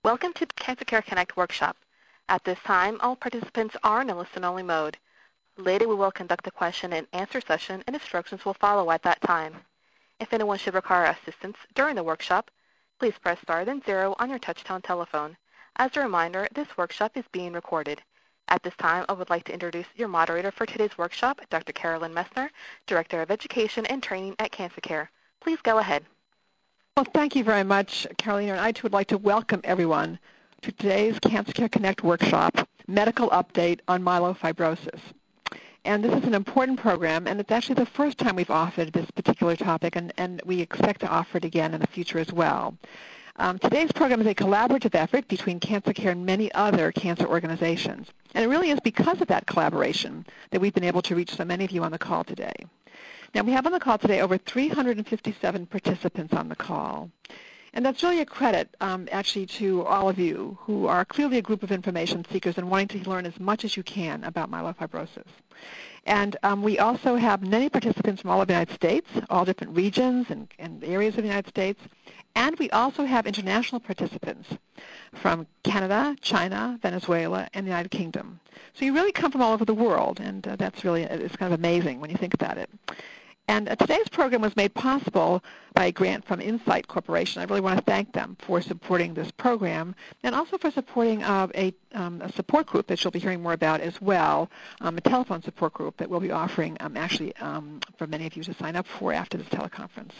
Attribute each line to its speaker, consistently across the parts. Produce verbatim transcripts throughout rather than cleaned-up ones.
Speaker 1: Welcome to the Cancer Care Connect workshop. At this time, all participants are in a listen-only mode. Later, we will conduct a question and answer session, and instructions will follow at that time. If anyone should require assistance during the workshop, please press star then zero on your touch-tone telephone. As a reminder, this workshop is being recorded. At this time, I would like to introduce your moderator for today's workshop, Doctor Carolyn Messner, Director of Education and Training at Cancer Care. Please go ahead.
Speaker 2: Well, thank you very much, Carolina, and I too would like to welcome everyone to today's Cancer Care Connect workshop, Medical Update on Myelofibrosis. And this is an important program, and it's actually the first time we've offered this particular topic, and, and we expect to offer it again in the future as well. Um, today's program is a collaborative effort between Cancer Care and many other cancer organizations. And it really is because of that collaboration that we've been able to reach so many of you on the call today. Now, we have on the call today over three hundred fifty-seven participants on the call. And that's really a credit, um, actually, to all of you who are clearly a group of information seekers and wanting to learn as much as you can about myelofibrosis. And um, we also have many participants from all over the United States, all different regions and, and areas of the United States. And we also have international participants from Canada, China, Venezuela, and the United Kingdom. So you really come from all over the world, and uh, that's really, it's kind of amazing when you think about it. And uh, today's program was made possible by a grant from Insight Corporation. I really want to thank them for supporting this program and also for supporting uh, a, um, a support group that you'll be hearing more about as well, um, a telephone support group that we'll be offering um, actually um, for many of you to sign up for after this teleconference.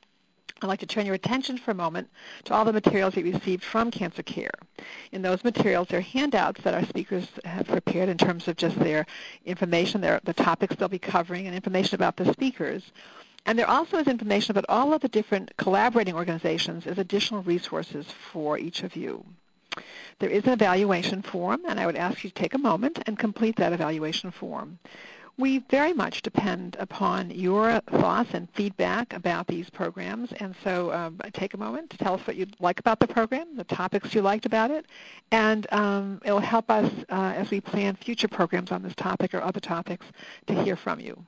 Speaker 2: I'd like to turn your attention for a moment to all the materials we received from Cancer Care. In those materials, there are handouts that our speakers have prepared in terms of just their information, their, the topics they'll be covering, and information about the speakers. And there also is information about all of the different collaborating organizations as additional resources for each of you. There is an evaluation form, and I would ask you to take a moment and complete that evaluation form. We very much depend upon your thoughts and feedback about these programs, and so um, take a moment to tell us what you like about the program, the topics you liked about it, and um, it will help us uh, as we plan future programs on this topic or other topics to hear from you.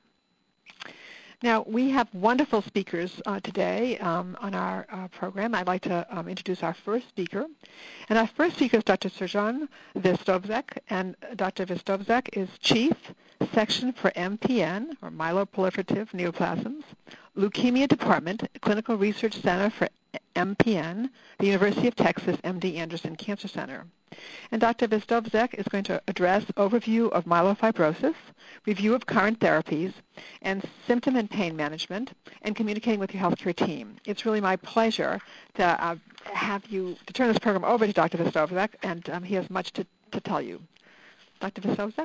Speaker 2: Now, we have wonderful speakers uh, today um, on our uh, program. I'd like to um, introduce our first speaker. And our first speaker is Doctor Srdan Verstovsek, and Doctor Verstovsek is Chief Section for M P N, or Myeloproliferative Neoplasms, Leukemia Department, Clinical Research Center for M P N, the University of Texas M D Anderson Cancer Center. And Doctor Verstovsek is going to address overview of myelofibrosis, review of current therapies, and symptom and pain management, and communicating with your healthcare team. It's really my pleasure to uh, have you, to turn this program over to Doctor Verstovsek, and um, he has much to, to tell you. Doctor Verstovsek?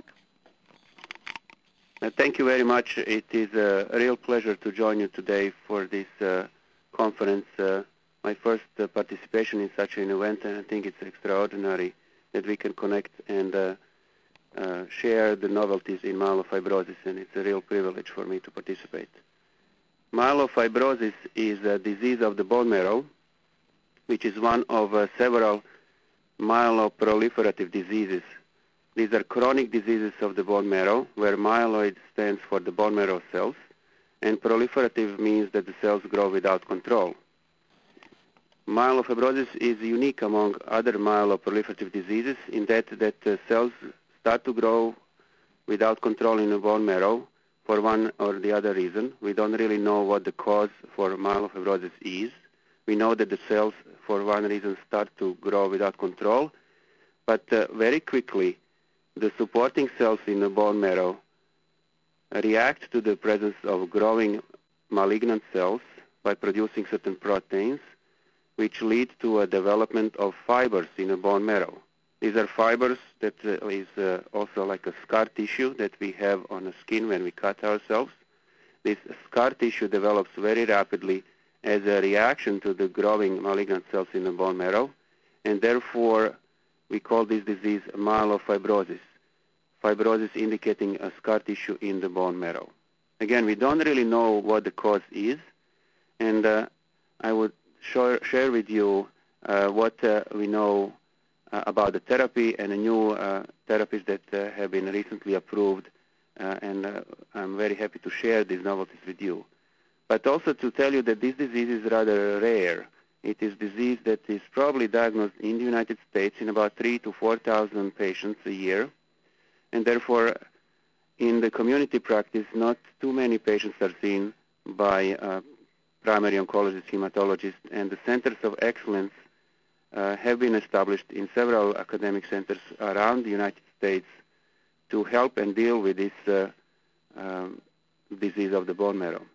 Speaker 3: Uh, thank you very much. It is a real pleasure to join you today for this uh, conference. Uh, my first uh, participation in such an event, and I think it's extraordinary that we can connect and uh, uh, share the novelties in myelofibrosis, and it's a real privilege for me to participate. Myelofibrosis is a disease of the bone marrow, which is one of uh, several myeloproliferative diseases. These are chronic diseases of the bone marrow, where myeloid stands for the bone marrow cells, and proliferative means that the cells grow without control. Myelofibrosis is unique among other myeloproliferative diseases in that, that uh, cells start to grow without control in the bone marrow for one or the other reason. We don't really know what the cause for myelofibrosis is. We know that the cells, for one reason, start to grow without control, but uh, very quickly, the supporting cells in the bone marrow react to the presence of growing malignant cells by producing certain proteins, which lead to a development of fibers in the bone marrow. These are fibers that uh, is uh, also like a scar tissue that we have on the skin when we cut ourselves. This scar tissue develops very rapidly as a reaction to the growing malignant cells in the bone marrow, and therefore we call this disease myelofibrosis. Fibrosis indicating a scar tissue in the bone marrow. Again, we don't really know what the cause is, and uh, I would share, share with you uh, what uh, we know uh, about the therapy and the new uh, therapies that uh, have been recently approved, uh, and uh, I'm very happy to share these novelties with you. But also to tell you that this disease is rather rare. It is a disease that is probably diagnosed in the United States in about three to four thousand patients a year, and therefore in the community practice, not too many patients are seen by uh, primary oncologists, hematologists, and the centers of excellence uh, have been established in several academic centers around the United States to help and deal with this uh, um, disease of the bone marrow.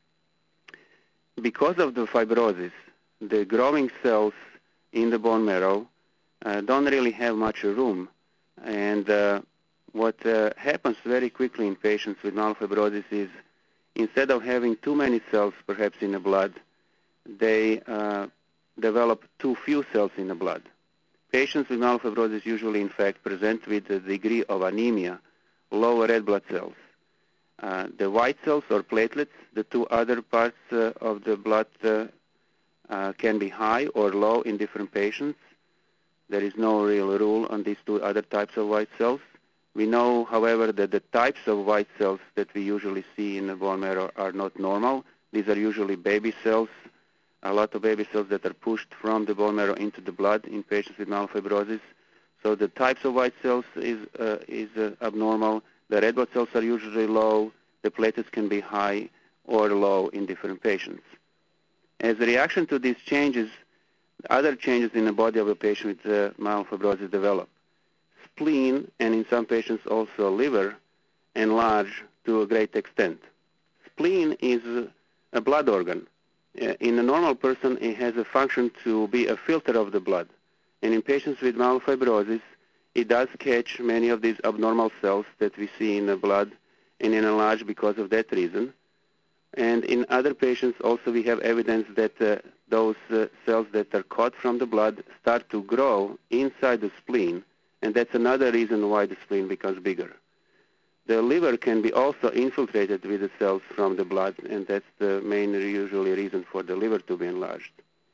Speaker 3: Because of the fibrosis, the growing cells in the bone marrow uh, don't really have much room, and uh, what uh, happens very quickly in patients with myelofibrosis is instead of having too many cells perhaps in the blood, they uh, develop too few cells in the blood. Patients with myelofibrosis usually in fact present with a degree of anemia, low red blood cells. Uh, the white cells or platelets, the two other parts uh, of the blood uh, uh, can be high or low in different patients. There is no real rule on these two other types of white cells. We know, however, that the types of white cells that we usually see in the bone marrow are not normal. These are usually baby cells, a lot of baby cells that are pushed from the bone marrow into the blood in patients with myelofibrosis. So the types of white cells is, uh, is uh, abnormal. The red blood cells are usually low. The platelets can be high or low in different patients. As a reaction to these changes, other changes in the body of a patient with uh, myelofibrosis develop. Spleen, and in some patients also liver, enlarge to a great extent. Spleen is a blood organ. In a normal person, it has a function to be a filter of the blood. And in patients with myelofibrosis, it does catch many of these abnormal cells that we see in the blood and enlarge because of that reason. And in other patients also we have evidence that uh, those uh, cells that are caught from the blood start to grow inside the spleen, and that's another reason why the spleen becomes bigger. The liver can be also infiltrated with the cells from the blood, and that's the main usually reason for the liver to be enlarged.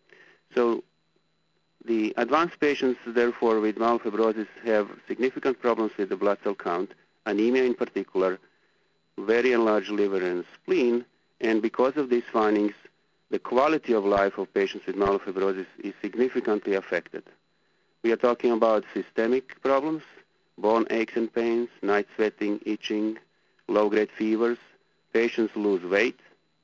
Speaker 3: So the advanced patients, therefore, with myelofibrosis have significant problems with the blood cell count, anemia in particular, very enlarged liver and spleen, and because of these findings, the quality of life of patients with myelofibrosis is significantly affected. We are talking about systemic problems, bone aches and pains, night sweating, itching, low-grade fevers. Patients lose weight.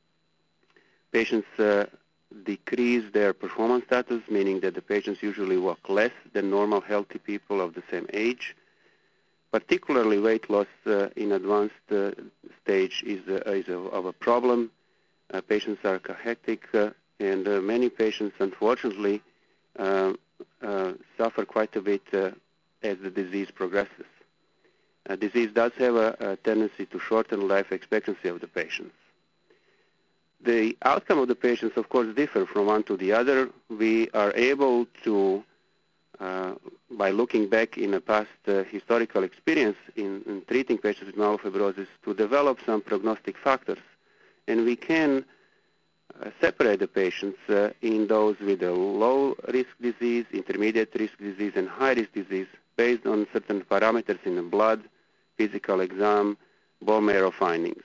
Speaker 3: Patients uh, decrease their performance status, meaning that the patients usually walk less than normal healthy people of the same age. Particularly weight loss uh, in advanced uh, stage is, uh, is a, of a problem. Uh, patients are cachectic, uh, and uh, many patients, unfortunately, uh, uh, suffer quite a bit uh, as the disease progresses. Uh, disease does have a, a tendency to shorten life expectancy of the patients. The outcome of the patients, of course, differ from one to the other. We are able to, uh, by looking back in a past uh, historical experience in, in treating patients with myelofibrosis, to develop some prognostic factors. And we can uh, separate the patients uh, in those with a low-risk disease, intermediate-risk disease, and high-risk disease based on certain parameters in the blood, physical exam, bone marrow findings.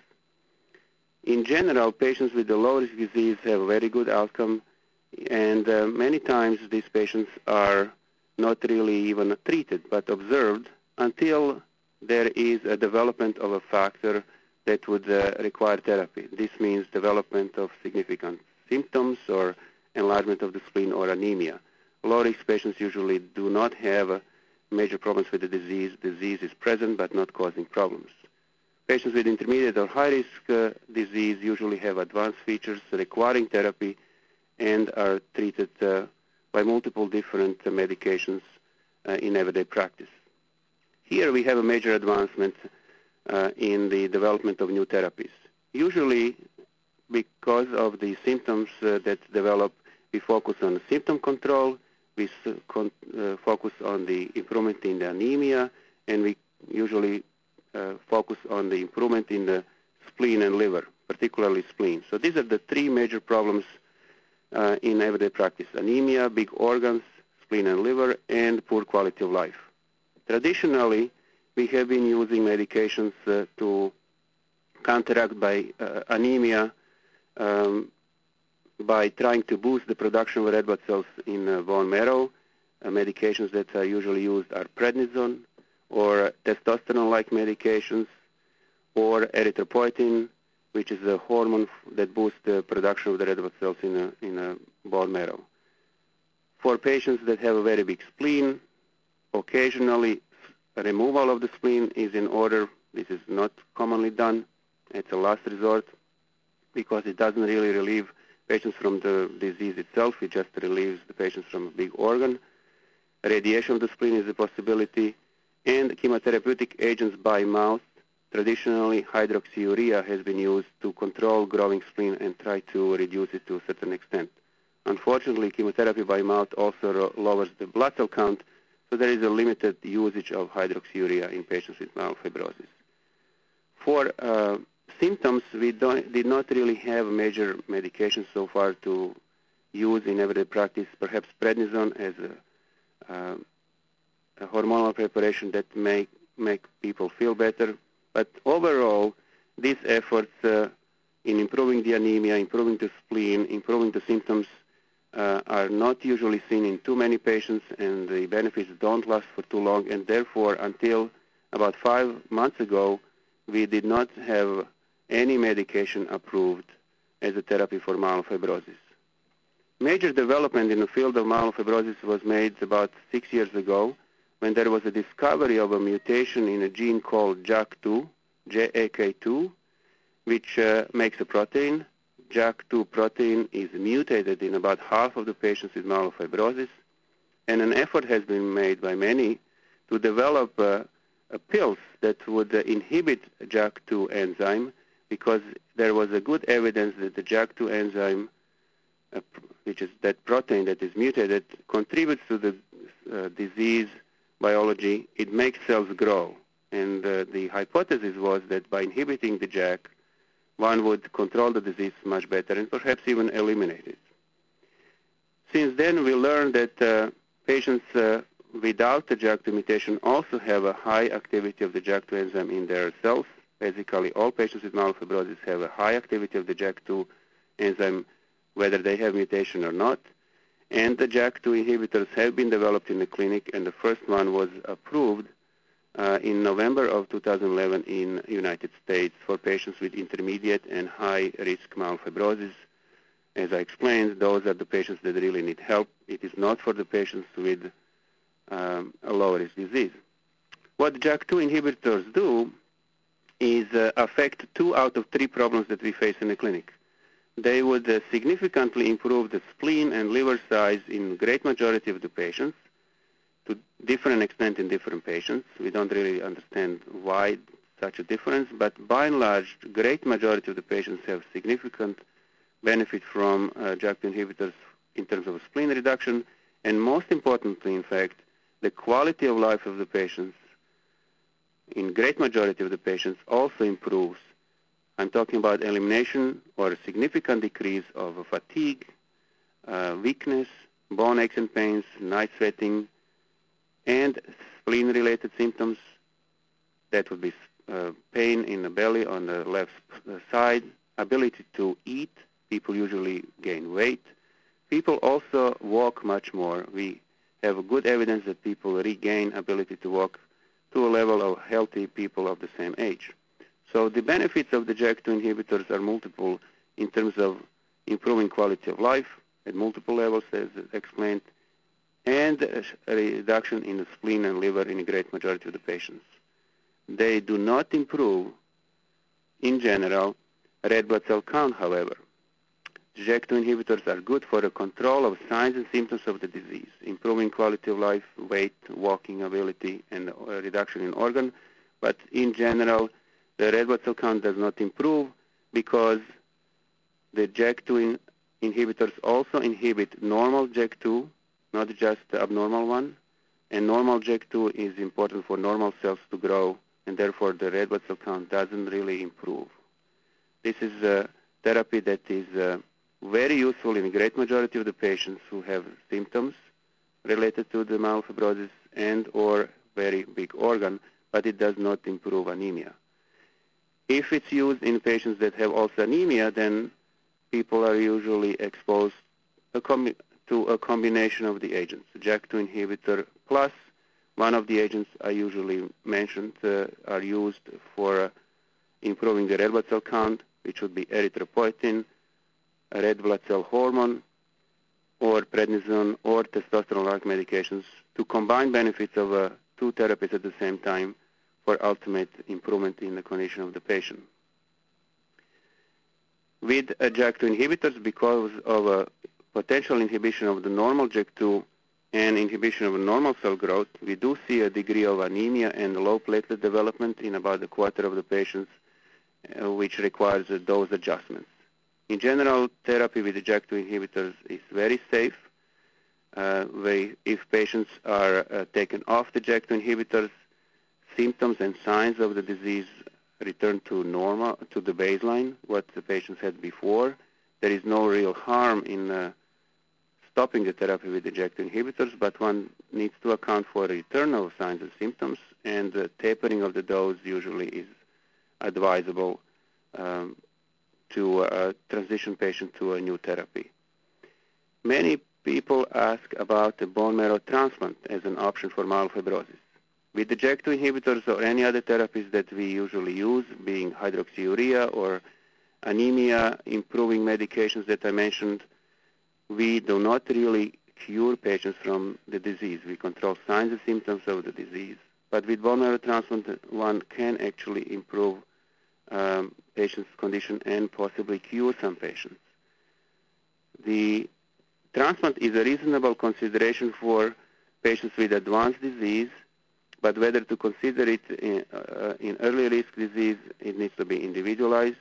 Speaker 3: In general, patients with the low-risk disease have a very good outcome, and uh, many times these patients are not really even treated but observed until there is a development of a factor that would uh, require therapy. This means development of significant symptoms or enlargement of the spleen or anemia. Low-risk patients usually do not have uh, major problems with the disease. Disease is present but not causing problems. Patients with intermediate or high-risk uh, disease usually have advanced features requiring therapy and are treated uh, by multiple different uh, medications uh, in everyday practice. Here we have a major advancement uh, in the development of new therapies. Usually, because of the symptoms uh, that develop, we focus on symptom control, we con uh, focus on the improvement in the anemia, and we usually uh, focus on the improvement in the spleen and liver, particularly spleen. So these are the three major problems uh, in everyday practice: anemia, big organs, spleen and liver, and poor quality of life. Traditionally, we have been using medications uh, to counteract by uh, anemia, um, by trying to boost the production of red blood cells in uh, bone marrow. Uh, medications that are usually used are prednisone or testosterone-like medications or erythropoietin, which is a hormone that boosts the production of the red blood cells in a, in a bone marrow. For patients that have a very big spleen, occasionally removal of the spleen is in order. This is not commonly done. It's a last resort because it doesn't really relieve patients from the disease itself. It just relieves the patients from a big organ. Radiation of the spleen is a possibility. And chemotherapeutic agents by mouth. Traditionally, hydroxyurea has been used to control growing spleen and try to reduce it to a certain extent. Unfortunately, chemotherapy by mouth also lowers the blood cell count, so there is a limited usage of hydroxyurea in patients with myelofibrosis. For uh, symptoms, we don't, did not really have major medications so far to use in everyday practice. Perhaps prednisone as a, uh, a hormonal preparation that may make people feel better. But overall, these efforts uh, in improving the anemia, improving the spleen, improving the symptoms uh, are not usually seen in too many patients, and the benefits don't last for too long. And therefore, until about five months ago, we did not have any medication approved as a therapy for myelofibrosis. Major development in the field of myelofibrosis was made about six years ago when there was a discovery of a mutation in a gene called J A K two, J A K two, which uh, makes a protein. J A K two protein is mutated in about half of the patients with myelofibrosis, and an effort has been made by many to develop uh, uh, pills that would uh, inhibit J A K two enzyme, because there was a good evidence that the J A K two enzyme, uh, which is that protein that is mutated, contributes to the uh, disease biology. It makes cells grow. And uh, the hypothesis was that by inhibiting the J A K, one would control the disease much better and perhaps even eliminate it. Since then, we learned that uh, patients uh, without the J A K two mutation also have a high activity of the J A K two enzyme in their cells. Basically, all patients with myelofibrosis have a high activity of the J A K two enzyme, whether they have mutation or not. And the J A K two inhibitors have been developed in the clinic, and the first one was approved uh, in November of two thousand eleven in the United States for patients with intermediate and high-risk myelofibrosis. As I explained, those are the patients that really need help. It is not for the patients with um, a low-risk disease. What J A K two inhibitors do is uh, affect two out of three problems that we face in the clinic. They would uh, significantly improve the spleen and liver size in great majority of the patients, to different extent in different patients. We don't really understand why such a difference, but by and large, great majority of the patients have significant benefit from uh, J A K two inhibitors in terms of spleen reduction, and most importantly, in fact, the quality of life of the patients in great majority of the patients also improves. I'm talking about elimination or a significant decrease of fatigue, uh, weakness, bone aches and pains, night sweating, and spleen-related symptoms. That would be uh, pain in the belly on the left side, ability to eat. People usually gain weight. People also walk much more. We have good evidence that people regain ability to walk to a level of healthy people of the same age. So the benefits of the J A K two inhibitors are multiple in terms of improving quality of life at multiple levels, as explained, and a reduction in the spleen and liver in a great majority of the patients. They do not improve, in general, red blood cell count, however. J A K two inhibitors are good for the control of signs and symptoms of the disease, improving quality of life, weight, walking ability, and a reduction in organ. But in general, the red blood cell count does not improve because the J A K two in inhibitors also inhibit normal J A K two, not just the abnormal one. And normal J A K two is important for normal cells to grow, and therefore the red blood cell count doesn't really improve. This is a therapy that is uh, very useful in a great majority of the patients who have symptoms related to the myelofibrosis and or very big organ, but it does not improve anemia. If it's used in patients that have also anemia, then people are usually exposed a com- to a combination of the agents. J A K two inhibitor plus one of the agents I usually mentioned uh, are used for uh, improving the red blood cell count, which would be erythropoietin, a red blood cell hormone, or prednisone, or testosterone-like medications to combine benefits of uh, two therapies at the same time for ultimate improvement in the condition of the patient. With uh, J A K two inhibitors, because of a potential inhibition of the normal J A K two and inhibition of normal cell growth, we do see a degree of anemia and low platelet development in about a quarter of the patients, uh, which requires a dose adjustments. In general, therapy with the J A K two inhibitors is very safe. Uh, they, if patients are uh, taken off the J A K two inhibitors, symptoms and signs of the disease return to normal, to the baseline, what the patients had before. There is no real harm in uh, stopping the therapy with the J A K two inhibitors, but one needs to account for return of signs and symptoms, and the tapering of the dose usually is advisable um, to uh, transition patient to a new therapy. Many people ask about the bone marrow transplant as an option for myelofibrosis. With the J A K two inhibitors or any other therapies that we usually use, being hydroxyurea or anemia improving medications that I mentioned, we do not really cure patients from the disease. We control signs and symptoms of the disease. But with bone marrow transplant, one can actually improve um, patients' condition and possibly cure some patients. The transplant is a reasonable consideration for patients with advanced disease, but whether to consider it in, uh, in early risk disease, it needs to be individualized.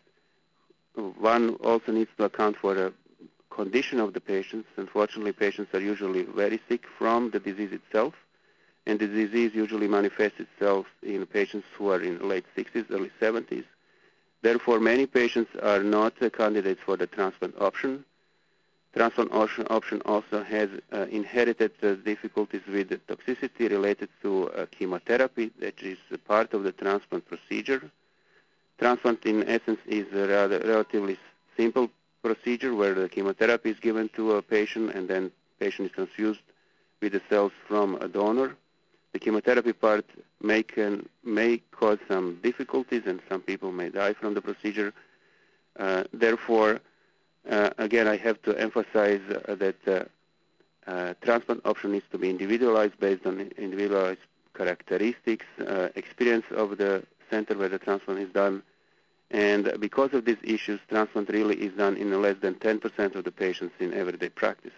Speaker 3: One also needs to account for the condition of the patients. Unfortunately, patients are usually very sick from the disease itself, and the disease usually manifests itself in patients who are in late sixties, early seventies. Therefore, many patients are not uh, candidates for the transplant option. Transplant option also has uh, inherited uh, difficulties with the toxicity related to uh, chemotherapy, that is a part of the transplant procedure. Transplant, in essence, is a rather relatively simple procedure where the chemotherapy is given to a patient and then patient is transfused with the cells from a donor. The chemotherapy part may, can, may cause some difficulties, and some people may die from the procedure. Uh, therefore, Uh, again, I have to emphasize uh, that uh, uh, transplant option needs to be individualized based on individualized characteristics, uh, experience of the center where the transplant is done, and because of these issues, transplant really is done in less than ten percent of the patients in everyday practice.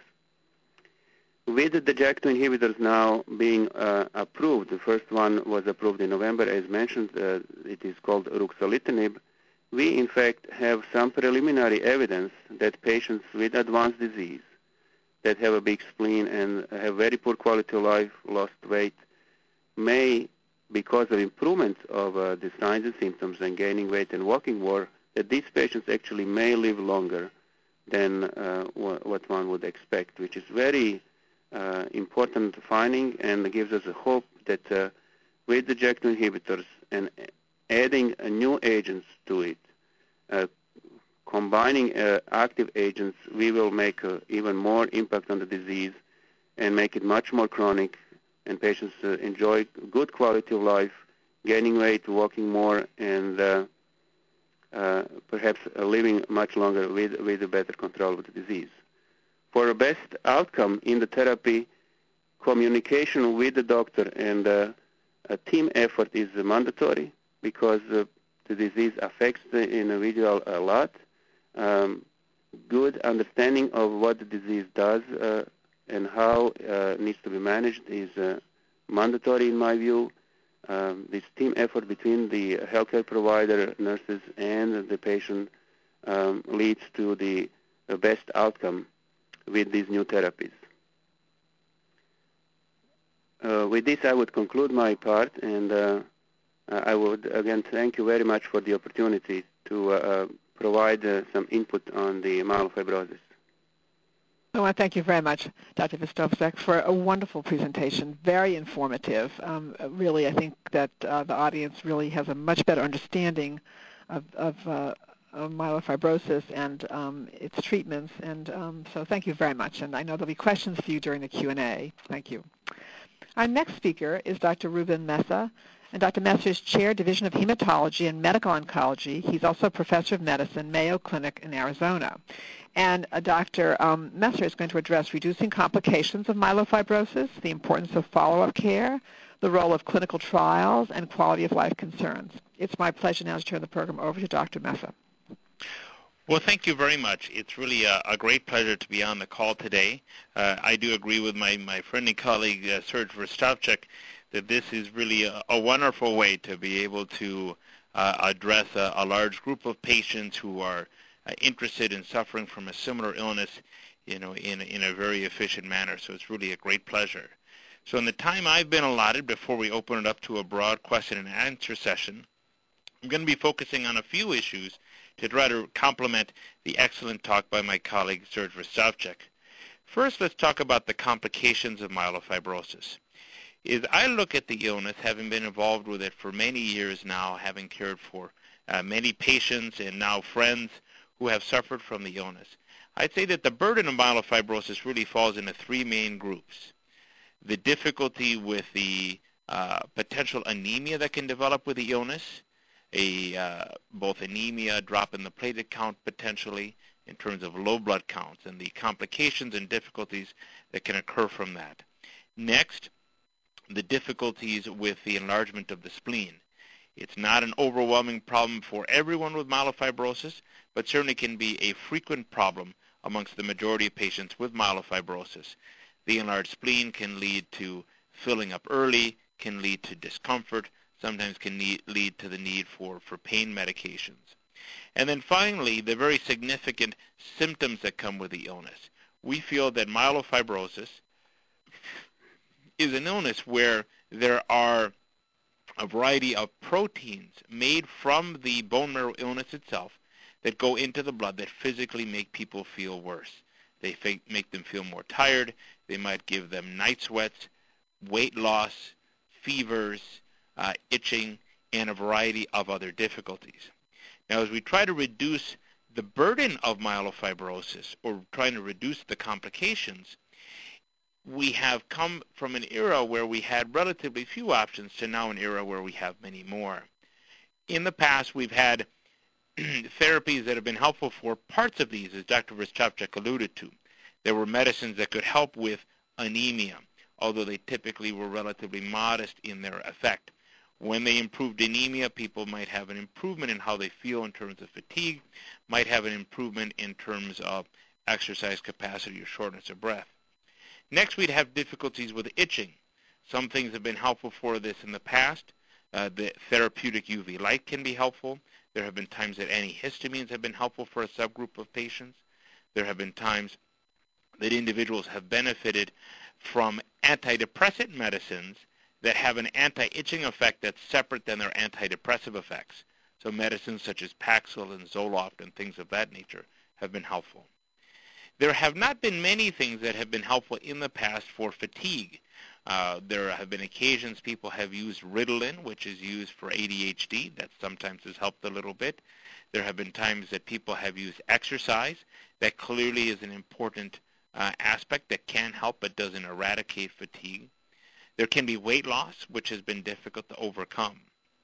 Speaker 3: With the J A K two inhibitors now being uh, approved, the first one was approved in November, as mentioned, uh, it is called ruxolitinib. We, in fact, have some preliminary evidence that patients with advanced disease that have a big spleen and have very poor quality of life, lost weight, may, because of improvement of uh, the signs and symptoms and gaining weight and walking more, that these patients actually may live longer than uh, what one would expect, which is very uh, important finding and gives us a hope that uh, with the J A K two inhibitors and adding uh, new agents to it, uh, combining uh, active agents, we will make uh, even more impact on the disease and make it much more chronic, and patients uh, enjoy good quality of life, gaining weight, walking more, and uh, uh, perhaps uh, living much longer with, with a better control of the disease. For a best outcome in the therapy, communication with the doctor and uh, a team effort is uh, mandatory, because uh, the disease affects the individual a lot. Um, good understanding of what the disease does uh, and how uh, needs to be managed is uh, mandatory in my view. Um, this team effort between the healthcare provider, nurses, and the patient um, leads to the, the best outcome with these new therapies. Uh, with this, I would conclude my part, and uh, I would again thank you very much for the opportunity to uh, provide uh, some input on the myelofibrosis.
Speaker 2: I want to thank you very much, Doctor Verstovsek, for a wonderful presentation, very informative. Um, really, I think that uh, the audience really has a much better understanding of, of, uh, uh, myelofibrosis and um, its treatments. And um, so thank you very much. And I know there'll be questions for you during the Q and A. Thank you. Our next speaker is Doctor Ruben Mesa. And Doctor Mesa is Chair, Division of Hematology and Medical Oncology. He's also Professor of Medicine, Mayo Clinic in Arizona. And uh, Doctor Um, Messer is going to address reducing complications of myelofibrosis, the importance of follow-up care, the role of clinical trials, and quality of life concerns. It's my pleasure now to turn the program over to Doctor Mesa.
Speaker 4: Well, thank you very much. It's really a, a great pleasure to be on the call today. Uh, I do agree with my, my friend and colleague, uh, Serge Verstavchuk, that this is really a, a wonderful way to be able to uh, address a, a large group of patients who are uh, interested in suffering from a similar illness, you know, in, in a very efficient manner. So it's really a great pleasure. So in the time I've been allotted before we open it up to a broad question and answer session, I'm going to be focusing on a few issues to try to complement the excellent talk by my colleague Serge Verstavchuk. First, let's talk about the complications of myelofibrosis. Is I look at the illness, having been involved with it for many years now, having cared for uh, many patients and now friends who have suffered from the illness. I'd say that the burden of myelofibrosis really falls into three main groups. The difficulty with the uh, potential anemia that can develop with the illness, a uh, both anemia, drop in the platelet count potentially in terms of low blood counts, and the complications and difficulties that can occur from that. Next, the difficulties with the enlargement of the spleen. It's not an overwhelming problem for everyone with myelofibrosis, but certainly can be a frequent problem amongst the majority of patients with myelofibrosis. The enlarged spleen can lead to filling up early, can lead to discomfort, sometimes can need, lead to the need for, for pain medications. And then finally, the very significant symptoms that come with the illness. We feel that myelofibrosis is an illness where there are a variety of proteins made from the bone marrow illness itself that go into the blood that physically make people feel worse. They make them feel more tired. They might give them night sweats, weight loss, fevers, uh, itching, and a variety of other difficulties. Now, as we try to reduce the burden of myelofibrosis or trying to reduce the complications, we have come from an era where we had relatively few options to now an era where we have many more. In the past, we've had therapies that have been helpful for parts of these, as Doctor Verstavchuk alluded to. There were medicines that could help with anemia, although they typically were relatively modest in their effect. When they improved anemia, people might have an improvement in how they feel in terms of fatigue, might have an improvement in terms of exercise capacity or shortness of breath. Next, we'd have difficulties with itching. Some things have been helpful for this in the past. Uh, the therapeutic U V light can be helpful. There have been times that antihistamines have been helpful for a subgroup of patients. There have been times that individuals have benefited from antidepressant medicines that have an anti-itching effect that's separate than their antidepressive effects. So medicines such as Paxil and Zoloft and things of that nature have been helpful. There have not been many things that have been helpful in the past for fatigue. Uh, there have been occasions people have used Ritalin, which is used for A D H D. That sometimes has helped a little bit. There have been times that people have used exercise. That clearly is an important uh, aspect that can help but doesn't eradicate fatigue. There can be weight loss, which has been difficult to overcome.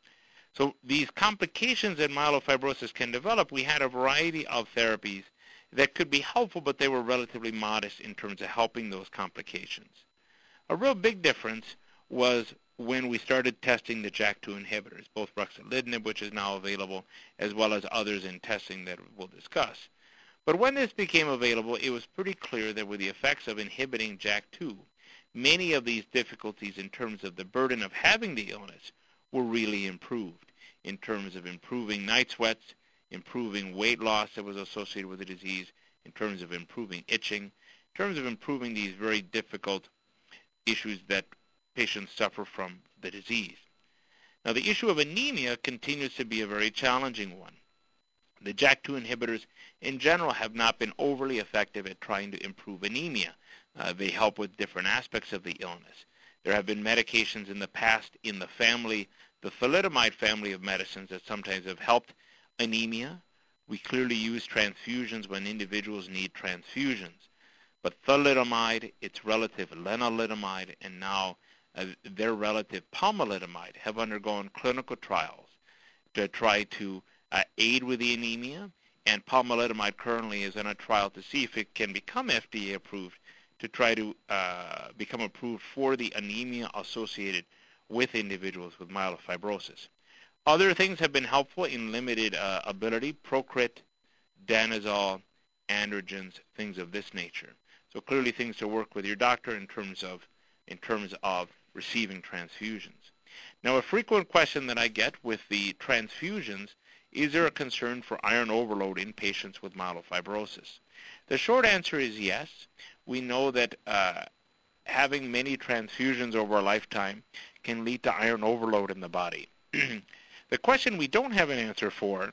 Speaker 4: So these complications that myelofibrosis can develop, we had a variety of therapies that could be helpful, but they were relatively modest in terms of helping those complications. A real big difference was when we started testing the JAK two inhibitors, both ruxolitinib, which is now available, as well as others in testing that we'll discuss. But when this became available, it was pretty clear that with the effects of inhibiting JAK two, many of these difficulties in terms of the burden of having the illness were really improved in terms of improving night sweats, improving weight loss that was associated with the disease, in terms of improving itching, in terms of improving these very difficult issues that patients suffer from the disease. Now, the issue of anemia continues to be a very challenging one. The JAK two inhibitors in general have not been overly effective at trying to improve anemia. Uh, they help with different aspects of the illness. There have been medications in the past in the family, the thalidomide family of medicines that sometimes have helped anemia, We clearly use transfusions when individuals need transfusions. But thalidomide, its relative lenalidomide, and now uh, their relative pomalidomide have undergone clinical trials to try to uh, aid with the anemia, and pomalidomide currently is in a trial to see if it can become F D A approved to try to uh, become approved for the anemia associated with individuals with myelofibrosis. Other things have been helpful in limited uh, ability, Procrit, Danazol, androgens, things of this nature. So clearly things to work with your doctor in terms of in terms of receiving transfusions. Now, a frequent question that I get with the transfusions, is there a concern for iron overload in patients with myelofibrosis? The short answer is yes. We know that uh, having many transfusions over a lifetime can lead to iron overload in the body. The question we don't have an answer for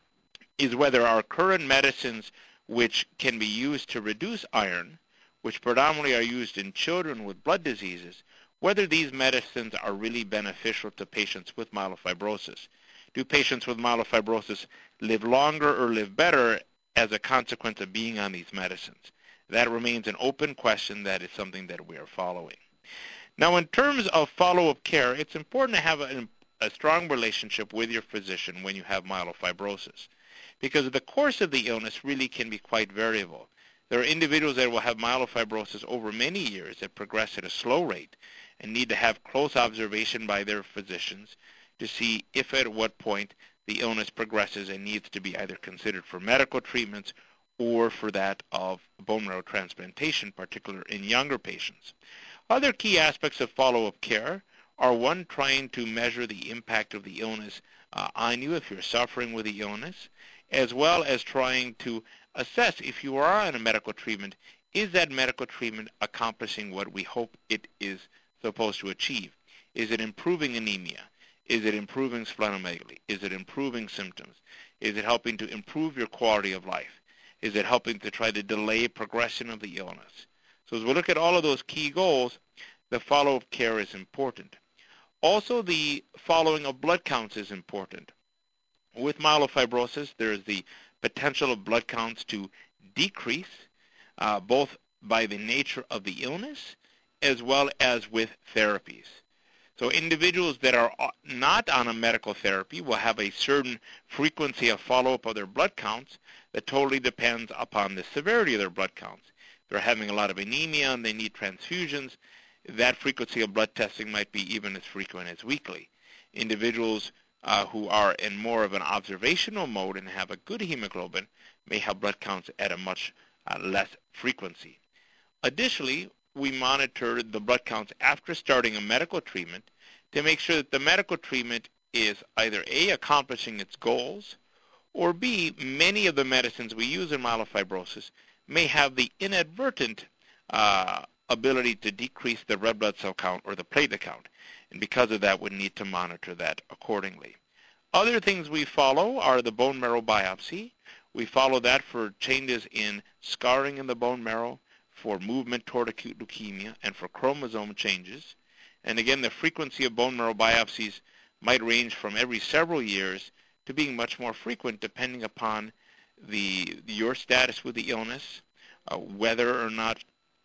Speaker 4: is whether our current medicines, which can be used to reduce iron, which predominantly are used in children with blood diseases, whether these medicines are really beneficial to patients with myelofibrosis. Do patients with myelofibrosis live longer or live better as a consequence of being on these medicines? That remains an open question. That is something that we are following. Now, in terms of follow-up care, it's important to have a, a strong relationship with your physician when you have myelofibrosis, because the course of the illness really can be quite variable. There are individuals that will have myelofibrosis over many years that progress at a slow rate and need to have close observation by their physicians to see if at what point the illness progresses and needs to be either considered for medical treatments or for that of bone marrow transplantation, particularly in younger patients. Other key aspects of follow-up care are, one, trying to measure the impact of the illness uh, on you if you're suffering with the illness, as well as trying to assess if you are on a medical treatment, is that medical treatment accomplishing what we hope it is supposed to achieve? Is it improving anemia? Is it improving splenomegaly? Is it improving symptoms? Is it helping to improve your quality of life? Is it helping to try to delay progression of the illness? So as we look at all of those key goals, the follow-up care is important. Also, the following of blood counts is important. With myelofibrosis, there is the potential of blood counts to decrease, uh, both by the nature of the illness as well as with therapies. So individuals that are not on a medical therapy will have a certain frequency of follow-up of their blood counts that totally depends upon the severity of their blood counts. If they're having a lot of anemia and they need transfusions, that frequency of blood testing might be even as frequent as weekly. Individuals uh, who are in more of an observational mode and have a good hemoglobin may have blood counts at a much uh, less frequency. Additionally, we monitor the blood counts after starting a medical treatment to make sure that the medical treatment is either A, accomplishing its goals, or B, many of the medicines we use in myelofibrosis may have the inadvertent uh, ability to decrease the red blood cell count or the platelet count, and because of that, we need to monitor that accordingly. Other things we follow are the bone marrow biopsy. We follow that for changes in scarring in the bone marrow, for movement toward acute leukemia, and for chromosome changes. And again, the frequency of bone marrow biopsies might range from every several years to being much more frequent depending upon the your status with the illness, uh, whether or not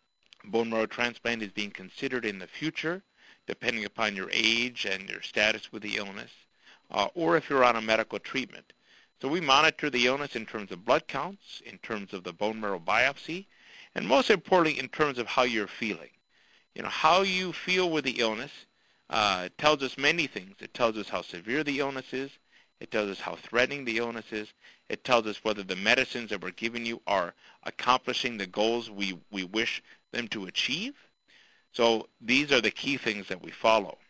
Speaker 4: bone marrow transplant is being considered in the future, depending upon your age and your status with the illness, uh, or if you're on a medical treatment. So we monitor the illness in terms of blood counts, in terms of the bone marrow biopsy, and most importantly, in terms of how you're feeling. You know, how you feel with the illness uh, tells us many things. It tells us how severe the illness is. It tells us how threatening the illness is. It tells us whether the medicines that we're giving you are accomplishing the goals we, we wish them to achieve. So these are the key things that we follow.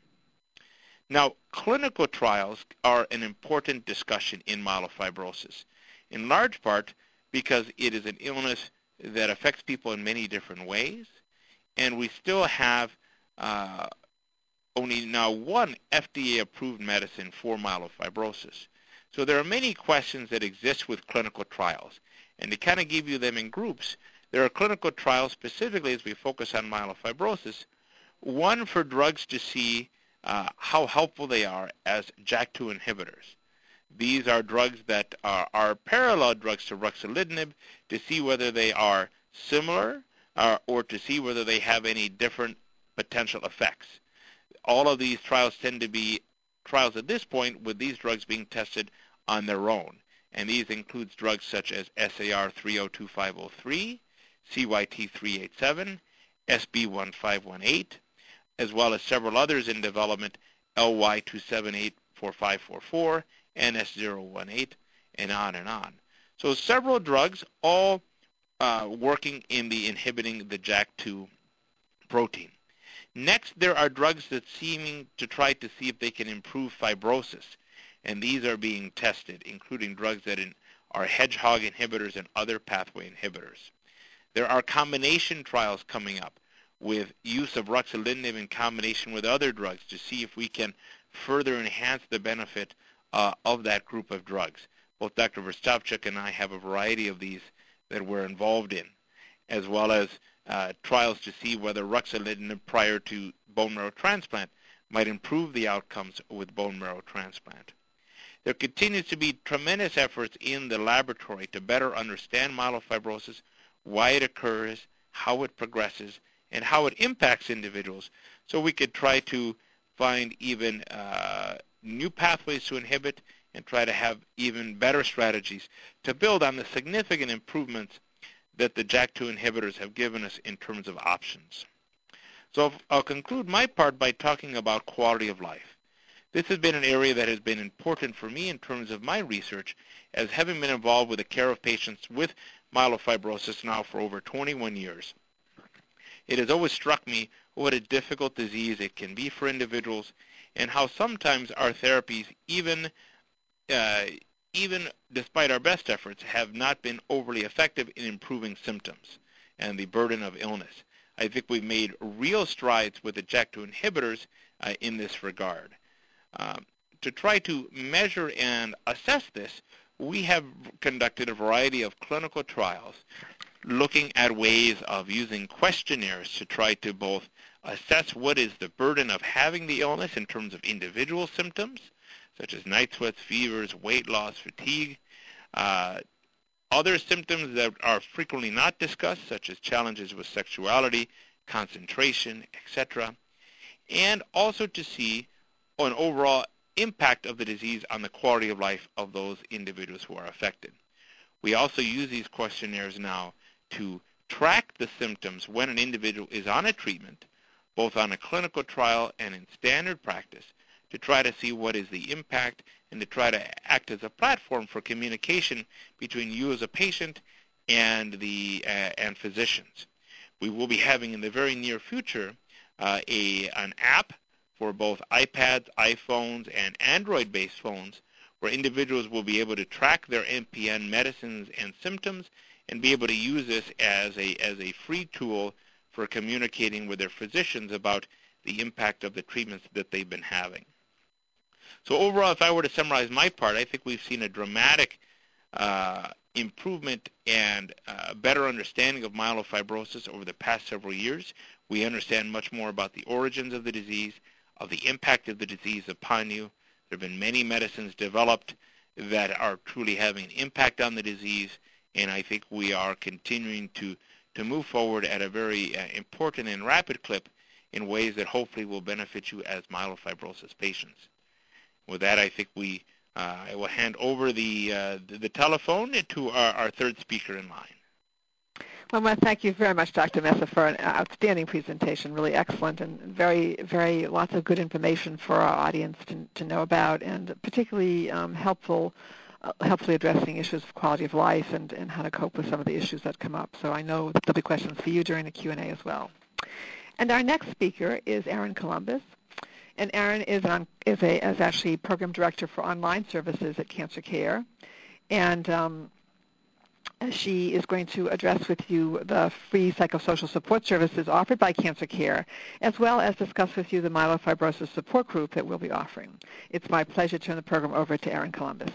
Speaker 4: Now, clinical trials are an important discussion in myelofibrosis, in large part because it is an illness that affects people in many different ways, and we still have uh, only now one F D A-approved medicine for myelofibrosis. So there are many questions that exist with clinical trials, and to kind of give you them in groups, there are clinical trials specifically as we focus on myelofibrosis, one for drugs to see uh, how helpful they are as J A K two inhibitors. These are drugs that are, are parallel drugs to ruxolitinib to see whether they are similar uh, or to see whether they have any different potential effects. All of these trials tend to be trials at this point with these drugs being tested on their own. And these includes drugs such as S A R three oh two five oh three, C Y T three eighty-seven, S B one five one eight, as well as several others in development, L Y two seven eight four five four four, N S zero one eight, and on and on. So several drugs all uh, working in the inhibiting the J A K two protein. Next, there are drugs that seeming to try to see if they can improve fibrosis, and these are being tested, including drugs that in, are hedgehog inhibitors and other pathway inhibitors. There are combination trials coming up with use of ruxolitinib in combination with other drugs to see if we can further enhance the benefit uh, of that group of drugs. Both Doctor Verstovchuk and I have a variety of these that we're involved in, as well as uh, trials to see whether ruxolitinib prior to bone marrow transplant might improve the outcomes with bone marrow transplant. There continues to be tremendous efforts in the laboratory to better understand myelofibrosis, why it occurs, how it progresses, and how it impacts individuals, so we could try to find even uh, new pathways to inhibit and try to have even better strategies to build on the significant improvements that the J A K two inhibitors have given us in terms of options. So I'll conclude my part by talking about quality of life. This has been an area that has been important for me in terms of my research, as having been involved with the care of patients with myelofibrosis now for over twenty-one years. It has always struck me what a difficult disease it can be for individuals, and how sometimes our therapies, even uh, even despite our best efforts, have not been overly effective in improving symptoms and the burden of illness. I think we've made real strides with the J A K two inhibitors uh, in this regard. Um, to try to measure and assess this, we have conducted a variety of clinical trials looking at ways of using questionnaires to try to both assess what is the burden of having the illness in terms of individual symptoms, such as night sweats, fevers, weight loss, fatigue, uh, other symptoms that are frequently not discussed, such as challenges with sexuality, concentration, et cetera, and also to see an overall impact of the disease on the quality of life of those individuals who are affected. We also use these questionnaires now to track the symptoms when an individual is on a treatment, both on a clinical trial and in standard practice, to try to see what is the impact and to try to act as a platform for communication between you as a patient and the uh, and physicians. We will be having in the very near future uh, a an app for both iPads, iPhones, and Android-based phones, where individuals will be able to track their M P N medicines and symptoms and be able to use this as a as a free tool for communicating with their physicians about the impact of the treatments that they've been having. So overall, if I were to summarize my part, I think we've seen a dramatic uh, improvement and uh, better understanding of myelofibrosis over the past several years. We understand much more about the origins of the disease, of the impact of the disease upon you. There have been many medicines developed that are truly having an impact on the disease, and I think we are continuing to, to move forward at a very uh, important and rapid clip in ways that hopefully will benefit you as myelofibrosis patients. With that, I think we uh, I will hand over the, uh, the, the telephone to our, our third speaker in line.
Speaker 2: Well, I want to thank you very much, Doctor Mesa, for an outstanding presentation, really excellent and very, very lots of good information for our audience to, to know about, and particularly um, helpful, uh, helpfully addressing issues of quality of life and, and how to cope with some of the issues that come up. So I know that there'll be questions for you during the Q and A as well. And our next speaker is Erin Columbus. And Erin is, on, is, a, is actually Program Director for Online Services at Cancer Care. And um, she is going to address with you the free psychosocial support services offered by Cancer Care, as well as discuss with you the myelofibrosis support group that we'll be offering. It's my pleasure to turn the program over to Erin Columbus.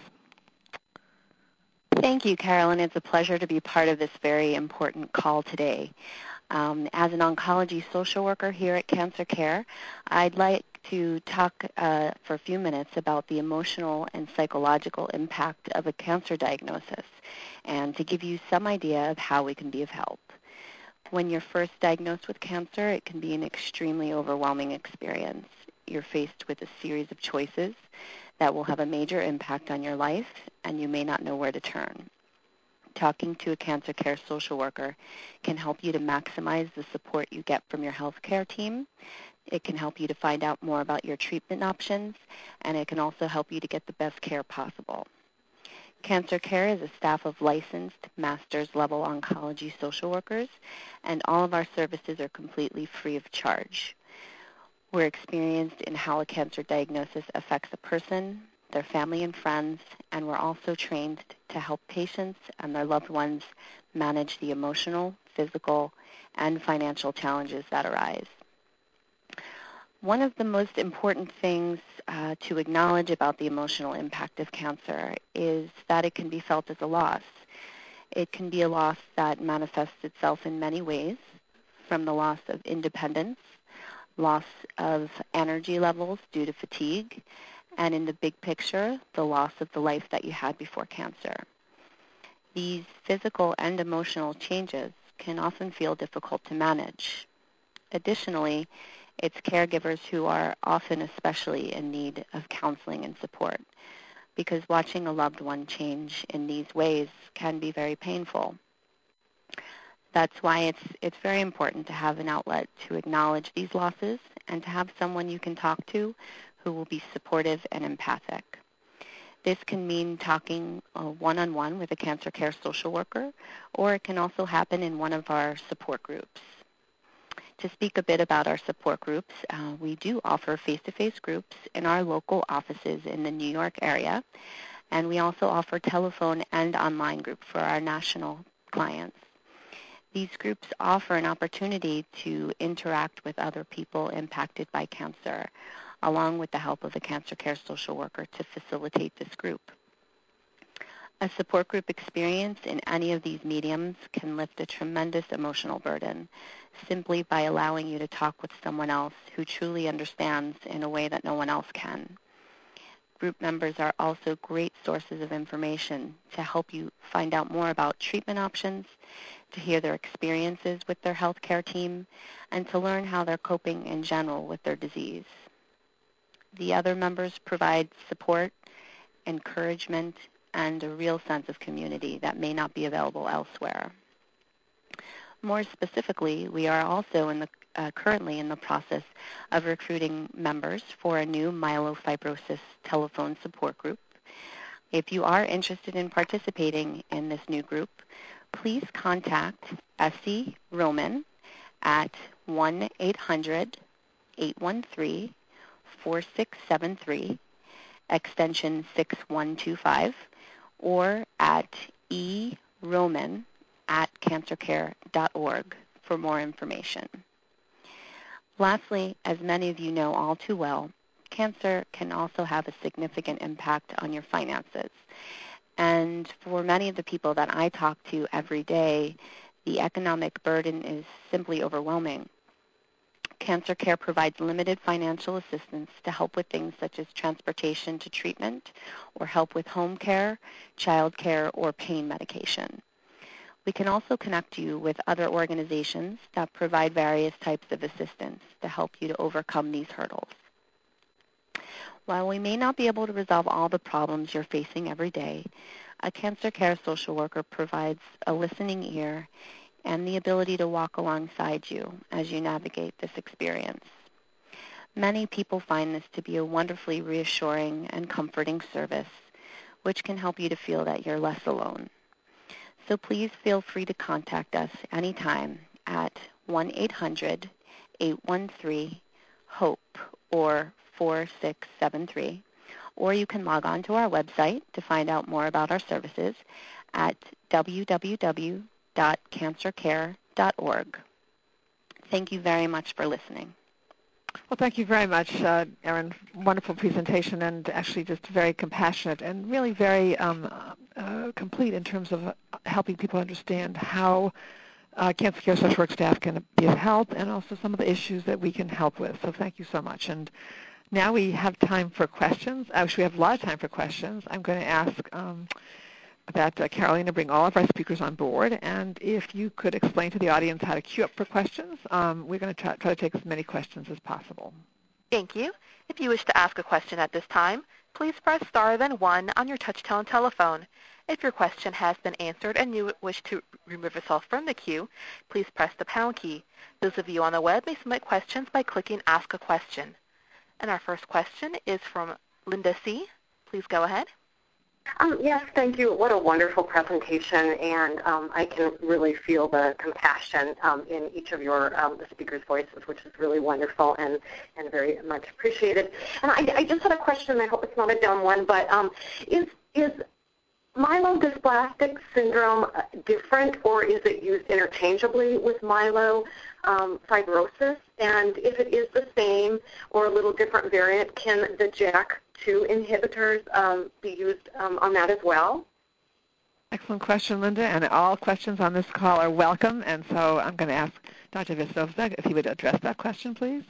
Speaker 5: Thank you, Carolyn. It's a pleasure to be part of this very important call today. Um, as an oncology social worker here at Cancer Care, I'd like to talk uh, for a few minutes about the emotional and psychological impact of a cancer diagnosis and to give you some idea of how we can be of help. When you're first diagnosed with cancer, it can be an extremely overwhelming experience. You're faced with a series of choices that will have a major impact on your life, and you may not know where to turn. Talking to a cancer care social worker can help you to maximize the support you get from your healthcare team. It can help you to find out more about your treatment options, and it can also help you to get the best care possible. Cancer Care is a staff of licensed master's level oncology social workers, and all of our services are completely free of charge. We're experienced in how a cancer diagnosis affects a person, their family and friends, and we're also trained to help patients and their loved ones manage the emotional, physical, and financial challenges that arise. One of the most important things uh, to acknowledge about the emotional impact of cancer is that it can be felt as a loss. It can be a loss that manifests itself in many ways, from the loss of independence, loss of energy levels due to fatigue, and in the big picture, the loss of the life that you had before cancer. These physical and emotional changes can often feel difficult to manage. Additionally, it's caregivers who are often especially in need of counseling and support, because watching a loved one change in these ways can be very painful. That's why it's it's very important to have an outlet to acknowledge these losses and to have someone you can talk to who will be supportive and empathic. This can mean talking uh, one-on-one with a cancer care social worker, or it can also happen in one of our support groups. To speak a bit about our support groups, uh, we do offer face-to-face groups in our local offices in the New York area, and we also offer telephone and online groups for our national clients. These groups offer an opportunity to interact with other people impacted by cancer, along with the help of a cancer care social worker to facilitate this group. A support group experience in any of these mediums can lift a tremendous emotional burden simply by allowing you to talk with someone else who truly understands in a way that no one else can. Group members are also great sources of information to help you find out more about treatment options, to hear their experiences with their healthcare team, and to learn how they're coping in general with their disease. The other members provide support, encouragement, and a real sense of community that may not be available elsewhere. More specifically, we are also in the, uh, currently in the process of recruiting members for a new myelofibrosis telephone support group. If you are interested in participating in this new group, please contact Essie Roman at one eight hundred, eight one three, four six seven three, extension six one two five, or at eroman at cancercare dot org for more information. Lastly, as many of you know all too well, cancer can also have a significant impact on your finances. And for many of the people that I talk to every day, the economic burden is simply overwhelming. Cancer Care provides limited financial assistance to help with things such as transportation to treatment or help with home care, child care, or pain medication. We can also connect you with other organizations that provide various types of assistance to help you to overcome these hurdles. While we may not be able to resolve all the problems you're facing every day, a cancer care social worker provides a listening ear and the ability to walk alongside you as you navigate this experience. Many people find this to be a wonderfully reassuring and comforting service, which can help you to feel that you're less alone. So please feel free to contact us anytime at one eight hundred, eight one three, HOPE or four six seven three, or you can log on to our website to find out more about our services at w w w dot cancercare dot org. Thank you very much for listening.
Speaker 2: Well, thank you very much, uh, Erin. Wonderful presentation, and actually just very compassionate and really very um, uh, complete in terms of helping people understand how uh, Cancer Care social work staff can be of help, and also some of the issues that we can help with. So thank you so much. And now we have time for questions. Actually, we have a lot of time for questions. I'm going to ask um, that uh, Carolina bring all of our speakers on board, and if you could explain to the audience how to queue up for questions, um, we're going to try, try to take as many questions as possible.
Speaker 1: Thank you. If you wish to ask a question at this time, please press star then one on your touch-tone telephone. If your question has been answered and you wish to remove yourself from the queue, please press the pound key. Those of you on the web may submit questions by clicking Ask a Question. And our first question is from Linda C. Please go ahead.
Speaker 6: Um, yes, thank you. What a wonderful presentation, and um, I can really feel the compassion um, in each of your um, the speakers' voices, which is really wonderful and, and very much appreciated. And I, I just had a question. I hope it's not a dumb one, but um, is is myelodysplastic syndrome different, or is it used interchangeably with myelofibrosis? Um, and if it is the same or a little different variant, can the J A K two inhibitors um, be used um, on that as well?
Speaker 2: Excellent question, Linda, and all questions on this call are welcome, and so I'm going to ask Doctor Vitovcek if he would address that question, please.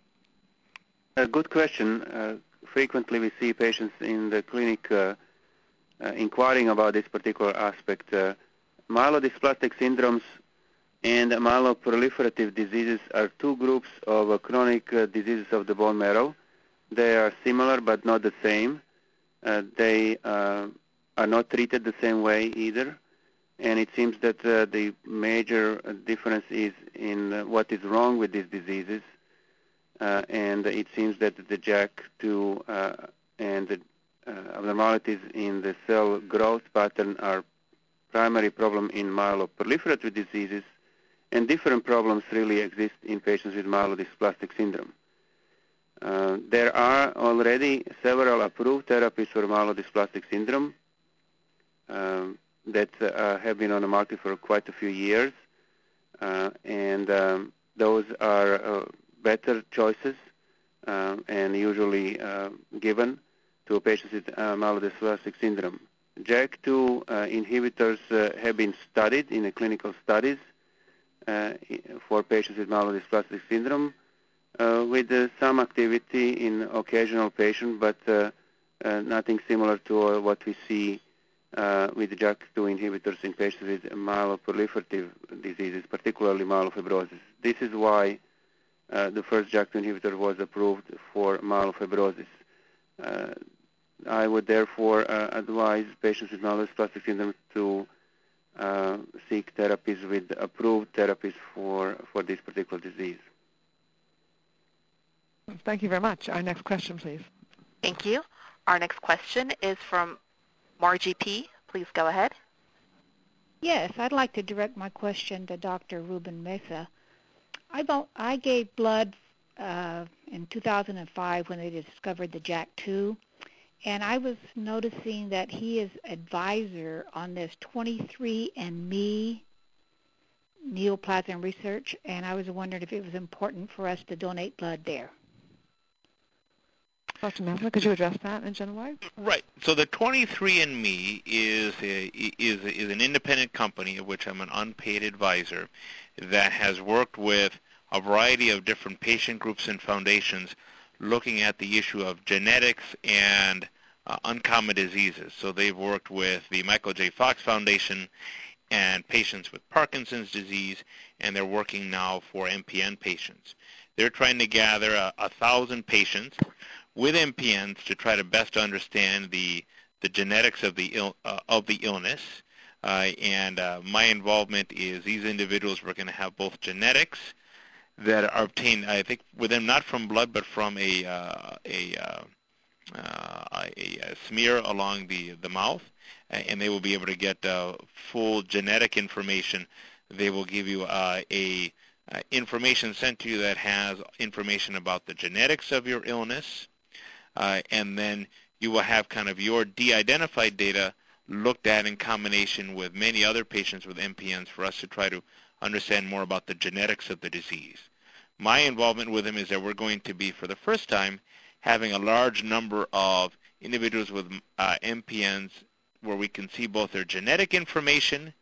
Speaker 3: A good question. Uh, frequently we see patients in the clinic uh, uh, inquiring about this particular aspect. Uh, myelodysplastic syndromes and myeloproliferative diseases are two groups of uh, chronic uh, diseases of the bone marrow. They are similar but not the same. Uh, they uh, are not treated the same way either. And it seems that uh, the major difference is in uh, what is wrong with these diseases. Uh, and it seems that the J A K two uh, and the uh, abnormalities in the cell growth pattern are primary problem in myeloproliferative diseases, and different problems really exist in patients with myelodysplastic syndrome. Uh, there are already several approved therapies for myelodysplastic syndrome um, that uh, have been on the market for quite a few years, uh, and um, those are uh, better choices uh, and usually uh, given to patients with uh, myelodysplastic syndrome. J A K two uh, inhibitors uh, have been studied in the clinical studies uh, for patients with myelodysplastic syndrome, Uh, with uh, some activity in occasional patients, but uh, uh, nothing similar to uh, what we see uh, with J A K two inhibitors in patients with myeloproliferative diseases, particularly myelofibrosis. This is why uh, the first J A K two inhibitor was approved for myelofibrosis. Uh, I would therefore uh, advise patients with myelodysplastic syndrome to uh, seek therapies with approved therapies for, for this particular disease.
Speaker 2: Thank you very much. Our next question, please.
Speaker 1: Thank you. Our next question is from Margie P. Please go ahead.
Speaker 7: Yes, I'd like to direct my question to Doctor Ruben Mesa. I, I gave blood uh, in two thousand five when they discovered the J A K two, and I was noticing that he is advisor on this twenty-three and me neoplasm research, and I was wondering if it was important for us to donate blood there.
Speaker 2: Doctor Mesa, could you address that in general?
Speaker 4: Right. So the twenty-three and me is a, is is an independent company of which I'm an unpaid advisor that has worked with a variety of different patient groups and foundations looking at the issue of genetics and uh, uncommon diseases. So they've worked with the Michael J. Fox Foundation and patients with Parkinson's disease, and they're working now for M P N patients. They're trying to gather a, a thousand patients with M P Ns to try to best understand the the genetics of the Ill, uh, of the illness. Uh, and uh, my involvement is these individuals were going to have both genetics that are obtained, I think, with them not from blood but from a uh, a, uh, uh, a a smear along the the mouth, and they will be able to get uh, full genetic information. They will give you uh, a uh, information sent to you that has information about the genetics of your illness. Uh, and then you will have kind of your de-identified data looked at in combination with many other patients with M P Ns for us to try to understand more about the genetics of the disease. My involvement with them is that we're going to be, for the first time, having a large number of individuals with uh, M P Ns where we can see both their genetic information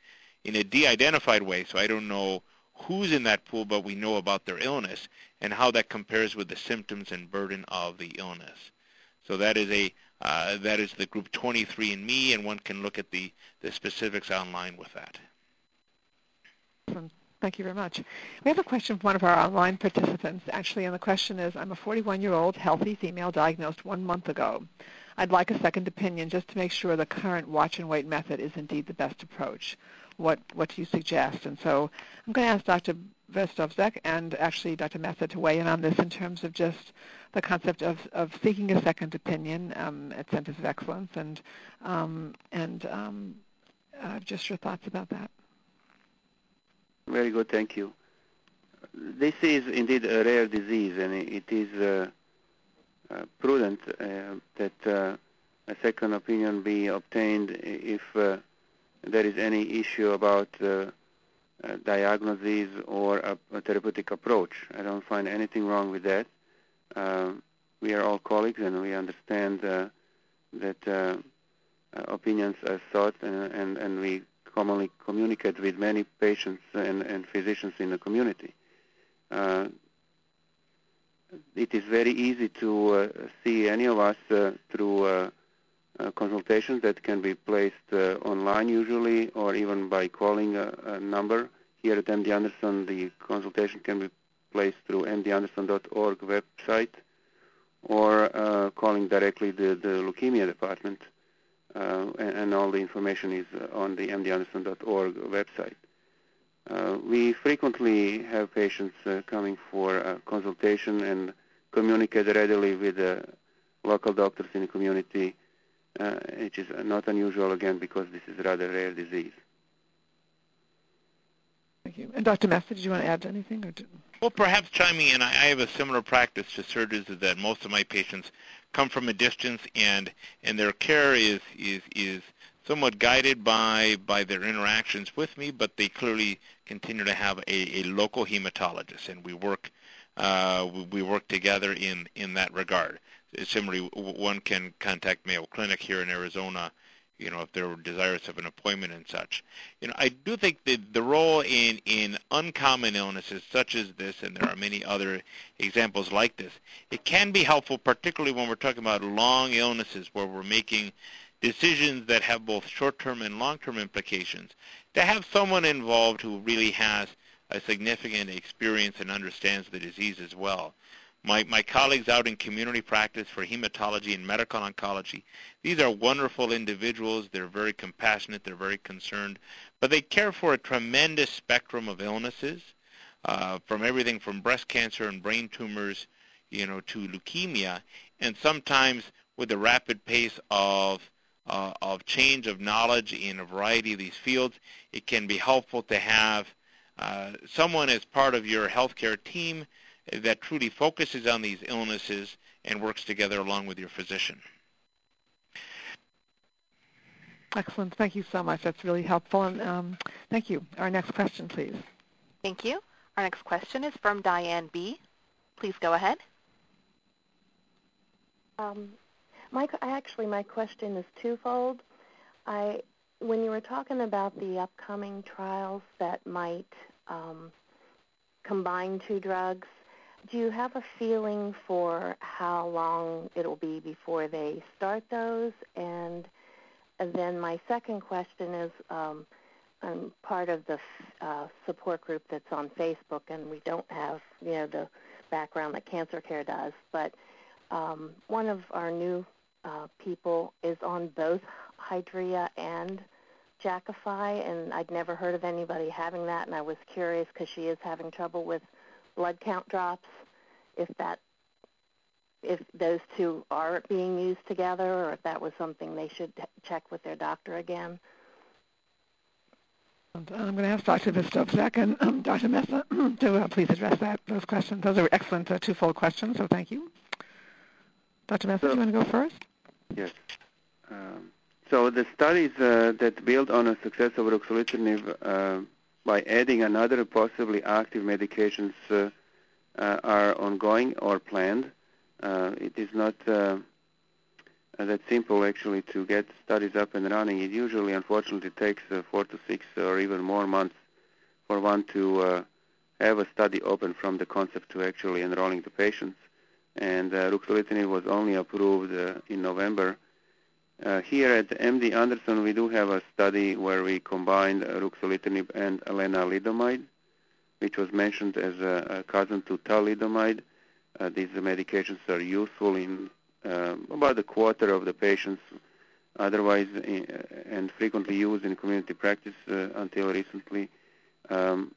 Speaker 4: in a de-identified way, so I don't know who's in that pool, but we know about their illness and how that compares with the symptoms and burden of the illness. So that is a uh, that is the group twenty-three and me, and one can look at the, the specifics online with that.
Speaker 2: Thank you very much. We have a question from one of our online participants, actually, and the question is, I'm a forty-one-year-old healthy female diagnosed one month ago. I'd like a second opinion just to make sure the current watch and wait method is indeed the best approach. What what do you suggest? And so I'm going to ask Doctor Verstovsek and actually Doctor Mesa to weigh in on this in terms of just the concept of, of seeking a second opinion um, at Centers of Excellence, and um, and um, uh, just your thoughts about that.
Speaker 3: Very good, thank you. This is indeed a rare disease, and it is uh, uh, prudent uh, that uh, a second opinion be obtained if uh, there is any issue about uh, uh, diagnosis or a, a therapeutic approach. I don't find anything wrong with that. Uh, we are all colleagues, and we understand uh, that uh, uh, opinions are sought, and, and, and we commonly communicate with many patients and, and physicians in the community. Uh, it is very easy to uh, see any of us uh, through uh, uh, consultations that can be placed uh, online usually, or even by calling a, a number. Here at M D Anderson, the consultation can be placed through m d anderson dot org website, or uh, calling directly the, the leukemia department. Uh, and, and all the information is uh, on the m d anderson dot org website. Uh, we frequently have patients uh, coming for uh, consultation and communicate readily with the local doctors in the community, uh, which is not unusual, again, because this is a rather rare disease.
Speaker 2: Thank you. And Doctor Mesa, did you want to add anything? Or did...
Speaker 4: Well, perhaps chiming in, I, I have a similar practice to surgeons that most of my patients come from a distance, and and their care is is is somewhat guided by by their interactions with me, but they clearly continue to have a, a local hematologist, and we work uh, we, we work together in in that regard. Similarly, one can contact Mayo Clinic here in Arizona, you know, if they're desirous of an appointment and such. You know, I do think that the role in, in uncommon illnesses such as this, and there are many other examples like this, it can be helpful, particularly when we're talking about long illnesses where we're making decisions that have both short-term and long-term implications, to have someone involved who really has a significant experience and understands the disease as well. My, my colleagues out in community practice for hematology and medical oncology, these are wonderful individuals. They're very compassionate. They're very concerned. But they care for a tremendous spectrum of illnesses, uh, from everything from breast cancer and brain tumors, you know, to leukemia. And sometimes with the rapid pace of, uh, of change of knowledge in a variety of these fields, it can be helpful to have uh, someone as part of your healthcare team that truly focuses on these illnesses and works together along with your physician.
Speaker 2: Excellent. Thank you so much. That's really helpful. And um, thank you. Our next question, please.
Speaker 1: Thank you. Our next question is from Diane B. Please go ahead.
Speaker 5: Um, my, actually, my question is twofold. I, when you were talking about the upcoming trials that might um, combine two drugs, do you have a feeling for how long it will be before they start those? And, and then my second question is, um, I'm part of the uh, support group that's on Facebook, and we don't have, you know, the background that Cancer Care does. But um, one of our new uh, people is on both Hydrea and Jakafi, and I'd never heard of anybody having that, and I was curious because she is having trouble with blood count drops, if that, if those two are being used together, or if that was something they should check with their doctor again.
Speaker 2: I'm going to ask Doctor Verstovsek and um, Doctor Mesa to uh, please address that, those questions. Those are excellent uh, twofold questions, so thank you. Doctor Mesa, so, do you want to go first?
Speaker 3: Yes. Um, so the studies uh, that build on a success of ruxolitinib uh, by adding another possibly active medications uh, uh, are ongoing or planned. Uh, it is not uh, uh, that simple actually to get studies up and running. It usually, unfortunately, takes uh, four to six or even more months for one to uh, have a study open from the concept to actually enrolling the patients. And uh, ruxolitinib was only approved uh, in November. Uh, here at M D Anderson, we do have a study where we combined uh, ruxolitinib and lenalidomide, which was mentioned as a, a cousin to thalidomide. Uh, these medications are useful in uh, about a quarter of the patients, otherwise in, uh, and frequently used in community practice uh, until recently, um,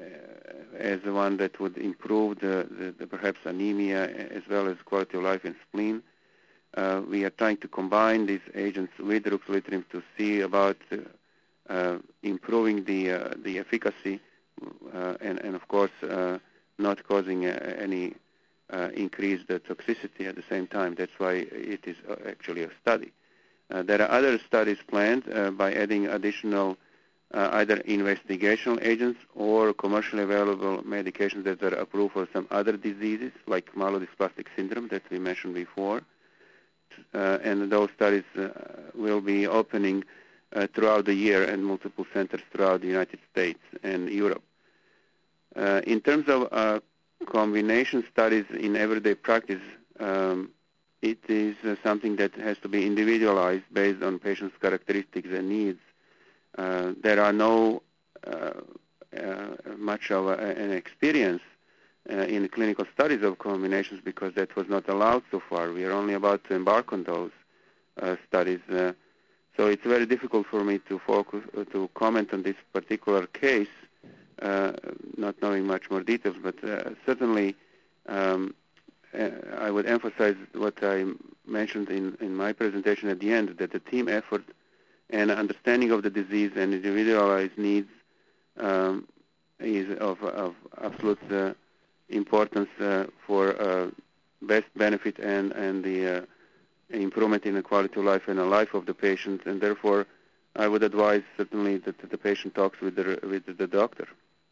Speaker 3: as the one that would improve the, the, the perhaps anemia as well as quality of life and spleen. Uh, we are trying to combine these agents with ruxolitinib to see about uh, uh, improving the uh, the efficacy uh, and, and of course uh, not causing uh, any uh, increased uh, toxicity at the same time. That's why it is uh, actually a study. Uh, there are other studies planned uh, by adding additional uh, either investigational agents or commercially available medications that are approved for some other diseases like myelodysplastic syndrome that we mentioned before. Uh, and those studies uh, will be opening uh, throughout the year in multiple centers throughout the United States and Europe. Uh, in terms of uh, combination studies in everyday practice, um, it is uh, something that has to be individualized based on patients' characteristics and needs. Uh, there are no uh, uh, much of a, an experience Uh, in clinical studies of combinations because that was not allowed so far. We are only about to embark on those uh, studies. Uh, so it's very difficult for me to focus, uh, to comment on this particular case, uh, not knowing much more details, but uh, certainly um, uh, I would emphasize what I mentioned in, in my presentation at the end, that the team effort and understanding of the disease and individualized needs um, is of, of absolute uh, importance uh, for uh, best benefit and, and the uh, improvement in the quality of life and the life of the patient, and therefore I would advise certainly that the patient talks with the, with the doctor.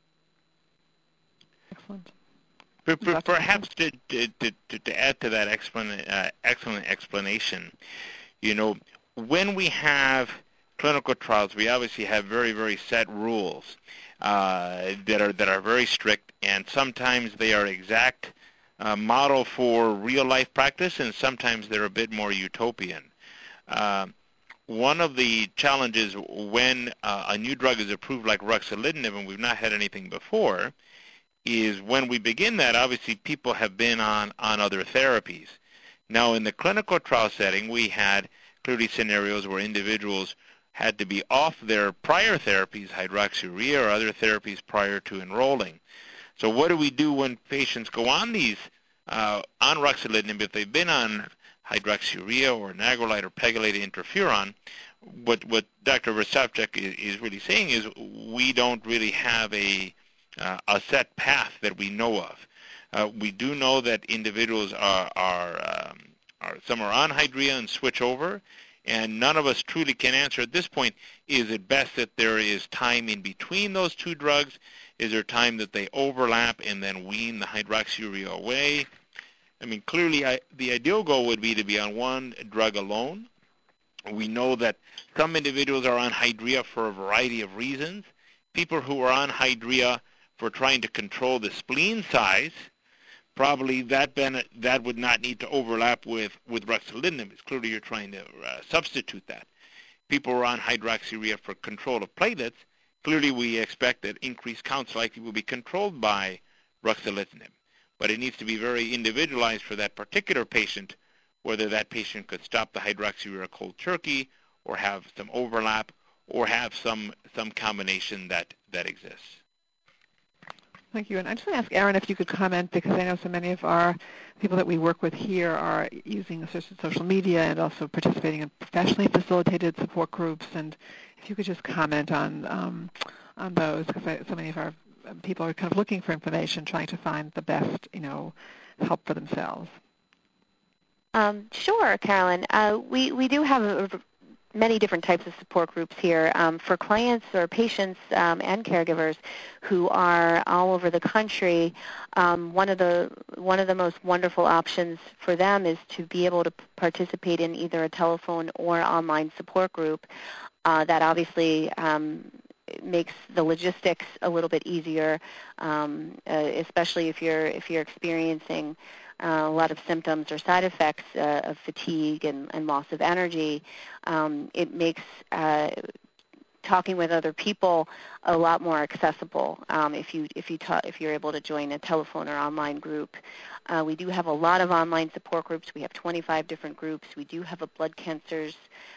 Speaker 2: Excellent.
Speaker 4: But, but perhaps to, to, to, to add to that explan- uh, excellent explanation, you know, when we have clinical trials, we obviously have very, very set rules uh, that are that are very strict, and sometimes they are exact uh, model for real-life practice, and sometimes they're a bit more utopian. Uh, one of the challenges when uh, a new drug is approved like ruxolitinib, and we've not had anything before, is when we begin that, obviously people have been on, on other therapies. Now, in the clinical trial setting, we had clearly scenarios where individuals had to be off their prior therapies, hydroxyurea or other therapies prior to enrolling. So what do we do when patients go on these, uh, on ruxolitinib, if they've been on hydroxyurea or nagrelite or pegylated interferon? What, what Doctor Versavchuk is, is really saying is we don't really have a, uh, a set path that we know of. Uh, we do know that individuals are, are, um, are some are on Hydrea and switch over, and none of us truly can answer at this point, is it best that there is time in between those two drugs? Is there time that they overlap and then wean the hydroxyurea away? I mean, clearly I, the ideal goal would be to be on one drug alone. We know that some individuals are on Hydrea for a variety of reasons. People who are on Hydrea for trying to control the spleen size, probably that ben- that would not need to overlap with, with ruxolitinib. It's clearly you're trying to uh, substitute that. People who are on hydroxyurea for control of platelets, clearly we expect that increased counts likely will be controlled by ruxolitinib. But it needs to be very individualized for that particular patient, whether that patient could stop the hydroxyurea cold turkey or have some overlap or have some, some combination that, that exists.
Speaker 2: Thank you. And I just want to ask Aaron if you could comment, because I know so many of our people that we work with here are using social media and also participating in professionally facilitated support groups. And if you could just comment on um, on those, because so many of our people are kind of looking for information, trying to find the best, you know, help for themselves.
Speaker 5: Um, sure, Carolyn. Uh, we, we do have a many different types of support groups here. Um, for clients or patients um, and caregivers who are all over the country, um, one of the one of the most wonderful options for them is to be able to participate in either a telephone or online support group. Uh, that obviously um, makes the logistics a little bit easier, um, uh, especially if you're if you're experiencing Uh, a lot of symptoms or side effects uh, of fatigue and, and loss of energy. Um, it makes uh, talking with other people a lot more accessible um, if you if you ta- if you're able to join a telephone or online group. Uh, we do have a lot of online support groups. We have twenty-five different groups. We do have a blood cancers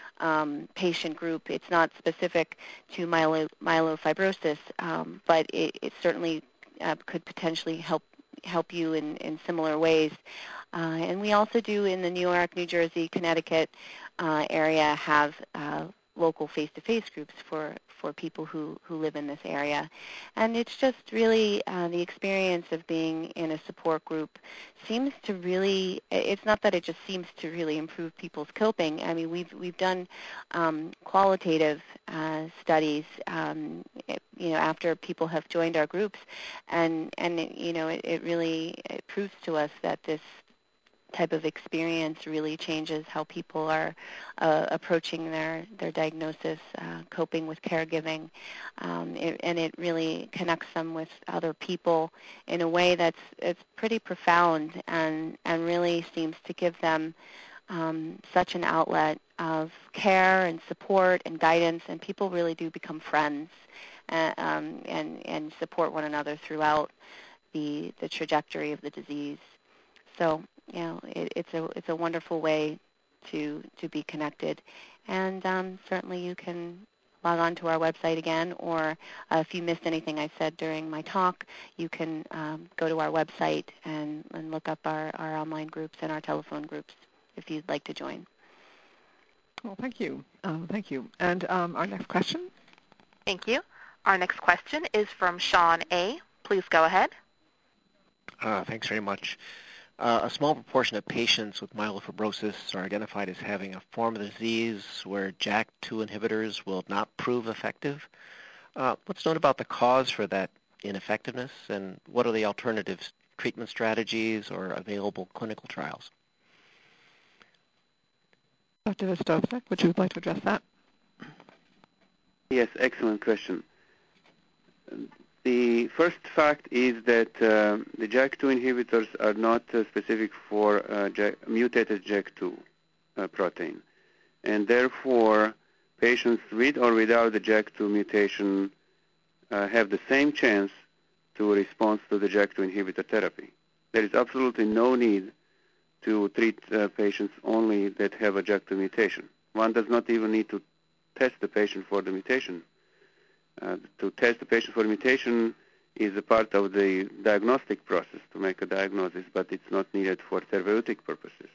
Speaker 5: um, patient group. It's not specific to myelo- myelofibrosis, um, but it, it certainly uh, could potentially help help you in, in similar ways. Uh, and we also do in the New York, New Jersey, Connecticut uh, area have uh, local face-to-face groups for, for people who, who live in this area. And it's just really uh, the experience of being in a support group seems to really, it's not that it just seems to really improve people's coping. I mean, we've, we've done um, qualitative uh, studies, um, it, you know, after people have joined our groups, and, and it, you know, it, it really it proves to us that this type of experience really changes how people are uh, approaching their, their diagnosis, uh, coping with caregiving, um, it, and it really connects them with other people in a way that's it's pretty profound and, and really seems to give them um, such an outlet of care and support and guidance, and people really do become friends uh, um, and, and support one another throughout the, the trajectory of the disease. So, you know, it, it's a it's a wonderful way to to be connected, and um, certainly you can log on to our website again, or uh, if you missed anything I said during my talk, you can um, go to our website and, and look up our, our online groups and our telephone groups if you'd like to join.
Speaker 2: Well, thank you. Um, thank you. And um, our next question?
Speaker 1: Thank you. Our next question is from Sean A. Please go ahead.
Speaker 8: Uh, thanks very much. Uh, a small proportion of patients with myelofibrosis are identified as having a form of the disease where J A K two inhibitors will not prove effective. Uh, what's known about the cause for that ineffectiveness, and what are the alternative treatment strategies or available clinical trials?
Speaker 2: Doctor Verstovsek, would you like to address that?
Speaker 3: Yes, excellent question. The first fact is that uh, the J A K two inhibitors are not uh, specific for uh, J- mutated J A K two uh, protein. And therefore, patients with or without the J A K two mutation uh, have the same chance to respond to the J A K two inhibitor therapy. There is absolutely no need to treat uh, patients only that have a J A K two mutation. One does not even need to test the patient for the mutation. Uh, to test the patient for mutation is a part of the diagnostic process to make a diagnosis, but it's not needed for therapeutic purposes.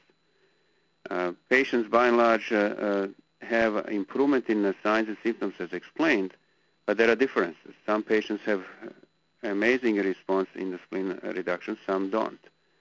Speaker 3: Uh, patients, by and large, uh, uh, have improvement in the signs and symptoms as explained, but there are differences. Some patients have amazing response in the spleen reduction, some don't.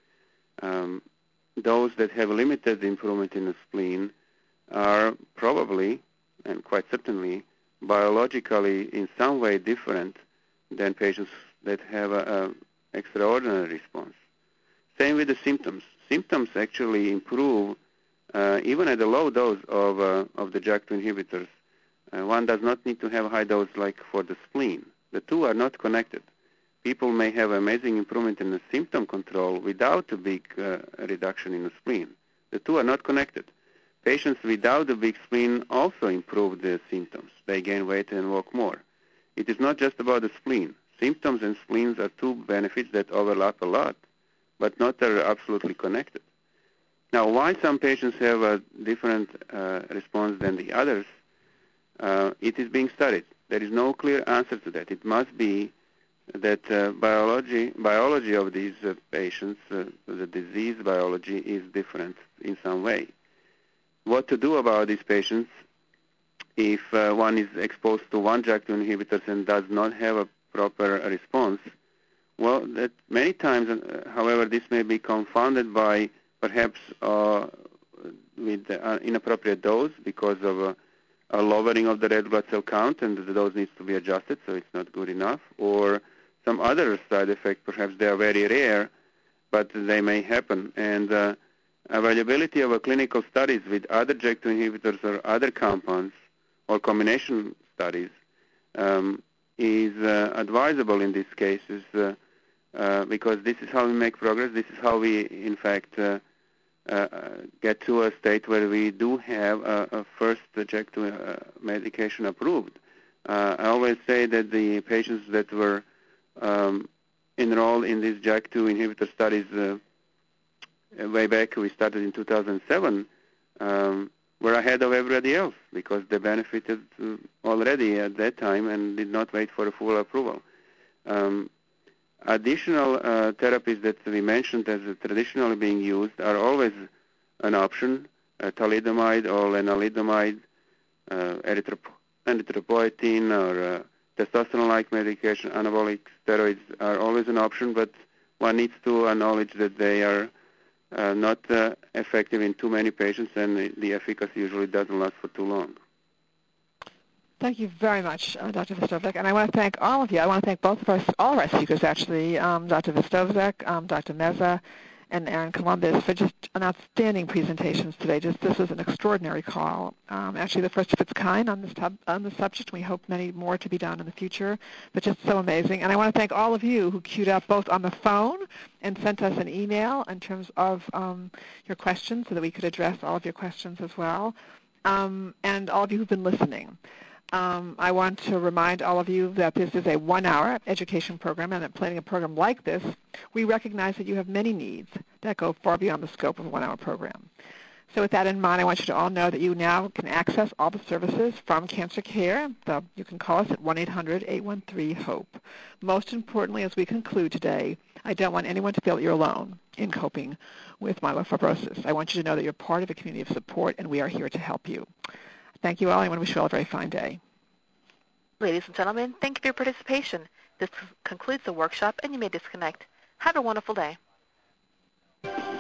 Speaker 3: Um, those that have limited improvement in the spleen are probably, and quite certainly, biologically in some way different than patients that have an extraordinary response. Same with the symptoms. Symptoms actually improve uh, even at a low dose of, uh, of the J A K two inhibitors. Uh, one does not need to have a high dose like for the spleen. The two are not connected. People may have amazing improvement in the symptom control without a big uh, reduction in the spleen. The two are not connected. Patients without a big spleen also improve their symptoms. They gain weight and walk more. It is not just about the spleen. Symptoms and spleens are two benefits that overlap a lot, but not are absolutely connected. Now, why some patients have a different uh, response than the others, uh, it is being studied. There is no clear answer to that. It must be that uh, biology, biology of these uh, patients, uh, the disease biology, is different in some way. What to do about these patients if uh, one is exposed to one J A K two inhibitors and does not have a proper response? Well, that many times, uh, however, this may be confounded by perhaps uh, with uh, inappropriate dose because of uh, a lowering of the red blood cell count, and the dose needs to be adjusted, so it's not good enough, or some other side effect. Perhaps they are very rare, but they may happen. And uh, availability of a clinical studies with other J A K two inhibitors or other compounds or combination studies um, is uh, advisable in these cases uh, uh, because this is how we make progress. This is how we, in fact, uh, uh, get to a state where we do have a, a first J A K two uh, medication approved. Uh, I always say that the patients that were um, enrolled in these J A K two inhibitor studies uh, way back, we started in two thousand seven, um, were ahead of everybody else because they benefited uh, already at that time and did not wait for a full approval. Um, additional uh, therapies that we mentioned as traditionally being used are always an option, uh, thalidomide or lenalidomide, uh, erythrop- erythropoietin or uh, testosterone-like medication, anabolic steroids are always an option, but one needs to acknowledge that they are uh, not uh, effective in too many patients, and the efficacy usually doesn't last for too long.
Speaker 2: Thank you very much, uh, Doctor Vystovzek. And I want to thank all of you. I want to thank both of our, all of our speakers, actually, um, Doctor Vystovzek, um, Doctor Meza, and Aaron Columbus for just an outstanding presentations today. Just this was an extraordinary call. Um, actually, the first of its kind on this tub, on the subject. We hope many more to be done in the future, but just so amazing. And I want to thank all of you who queued up both on the phone and sent us an email in terms of um, your questions so that we could address all of your questions as well, um, and all of you who've been listening. Um, I want to remind all of you that this is a one-hour education program, and that planning a program like this, we recognize that you have many needs that go far beyond the scope of a one-hour program. So with that in mind, I want you to all know that you now can access all the services from Cancer Care. So you can call us at one eight hundred, eight one three, HOPE. Most importantly, as we conclude today, I don't want anyone to feel that you're alone in coping with myelofibrosis. I want you to know that you're part of a community of support, and we are here to help you. Thank you all. I want to wish you all a very fine day.
Speaker 1: Ladies and gentlemen, thank you for your participation. This concludes the workshop, and you may disconnect. Have a wonderful day.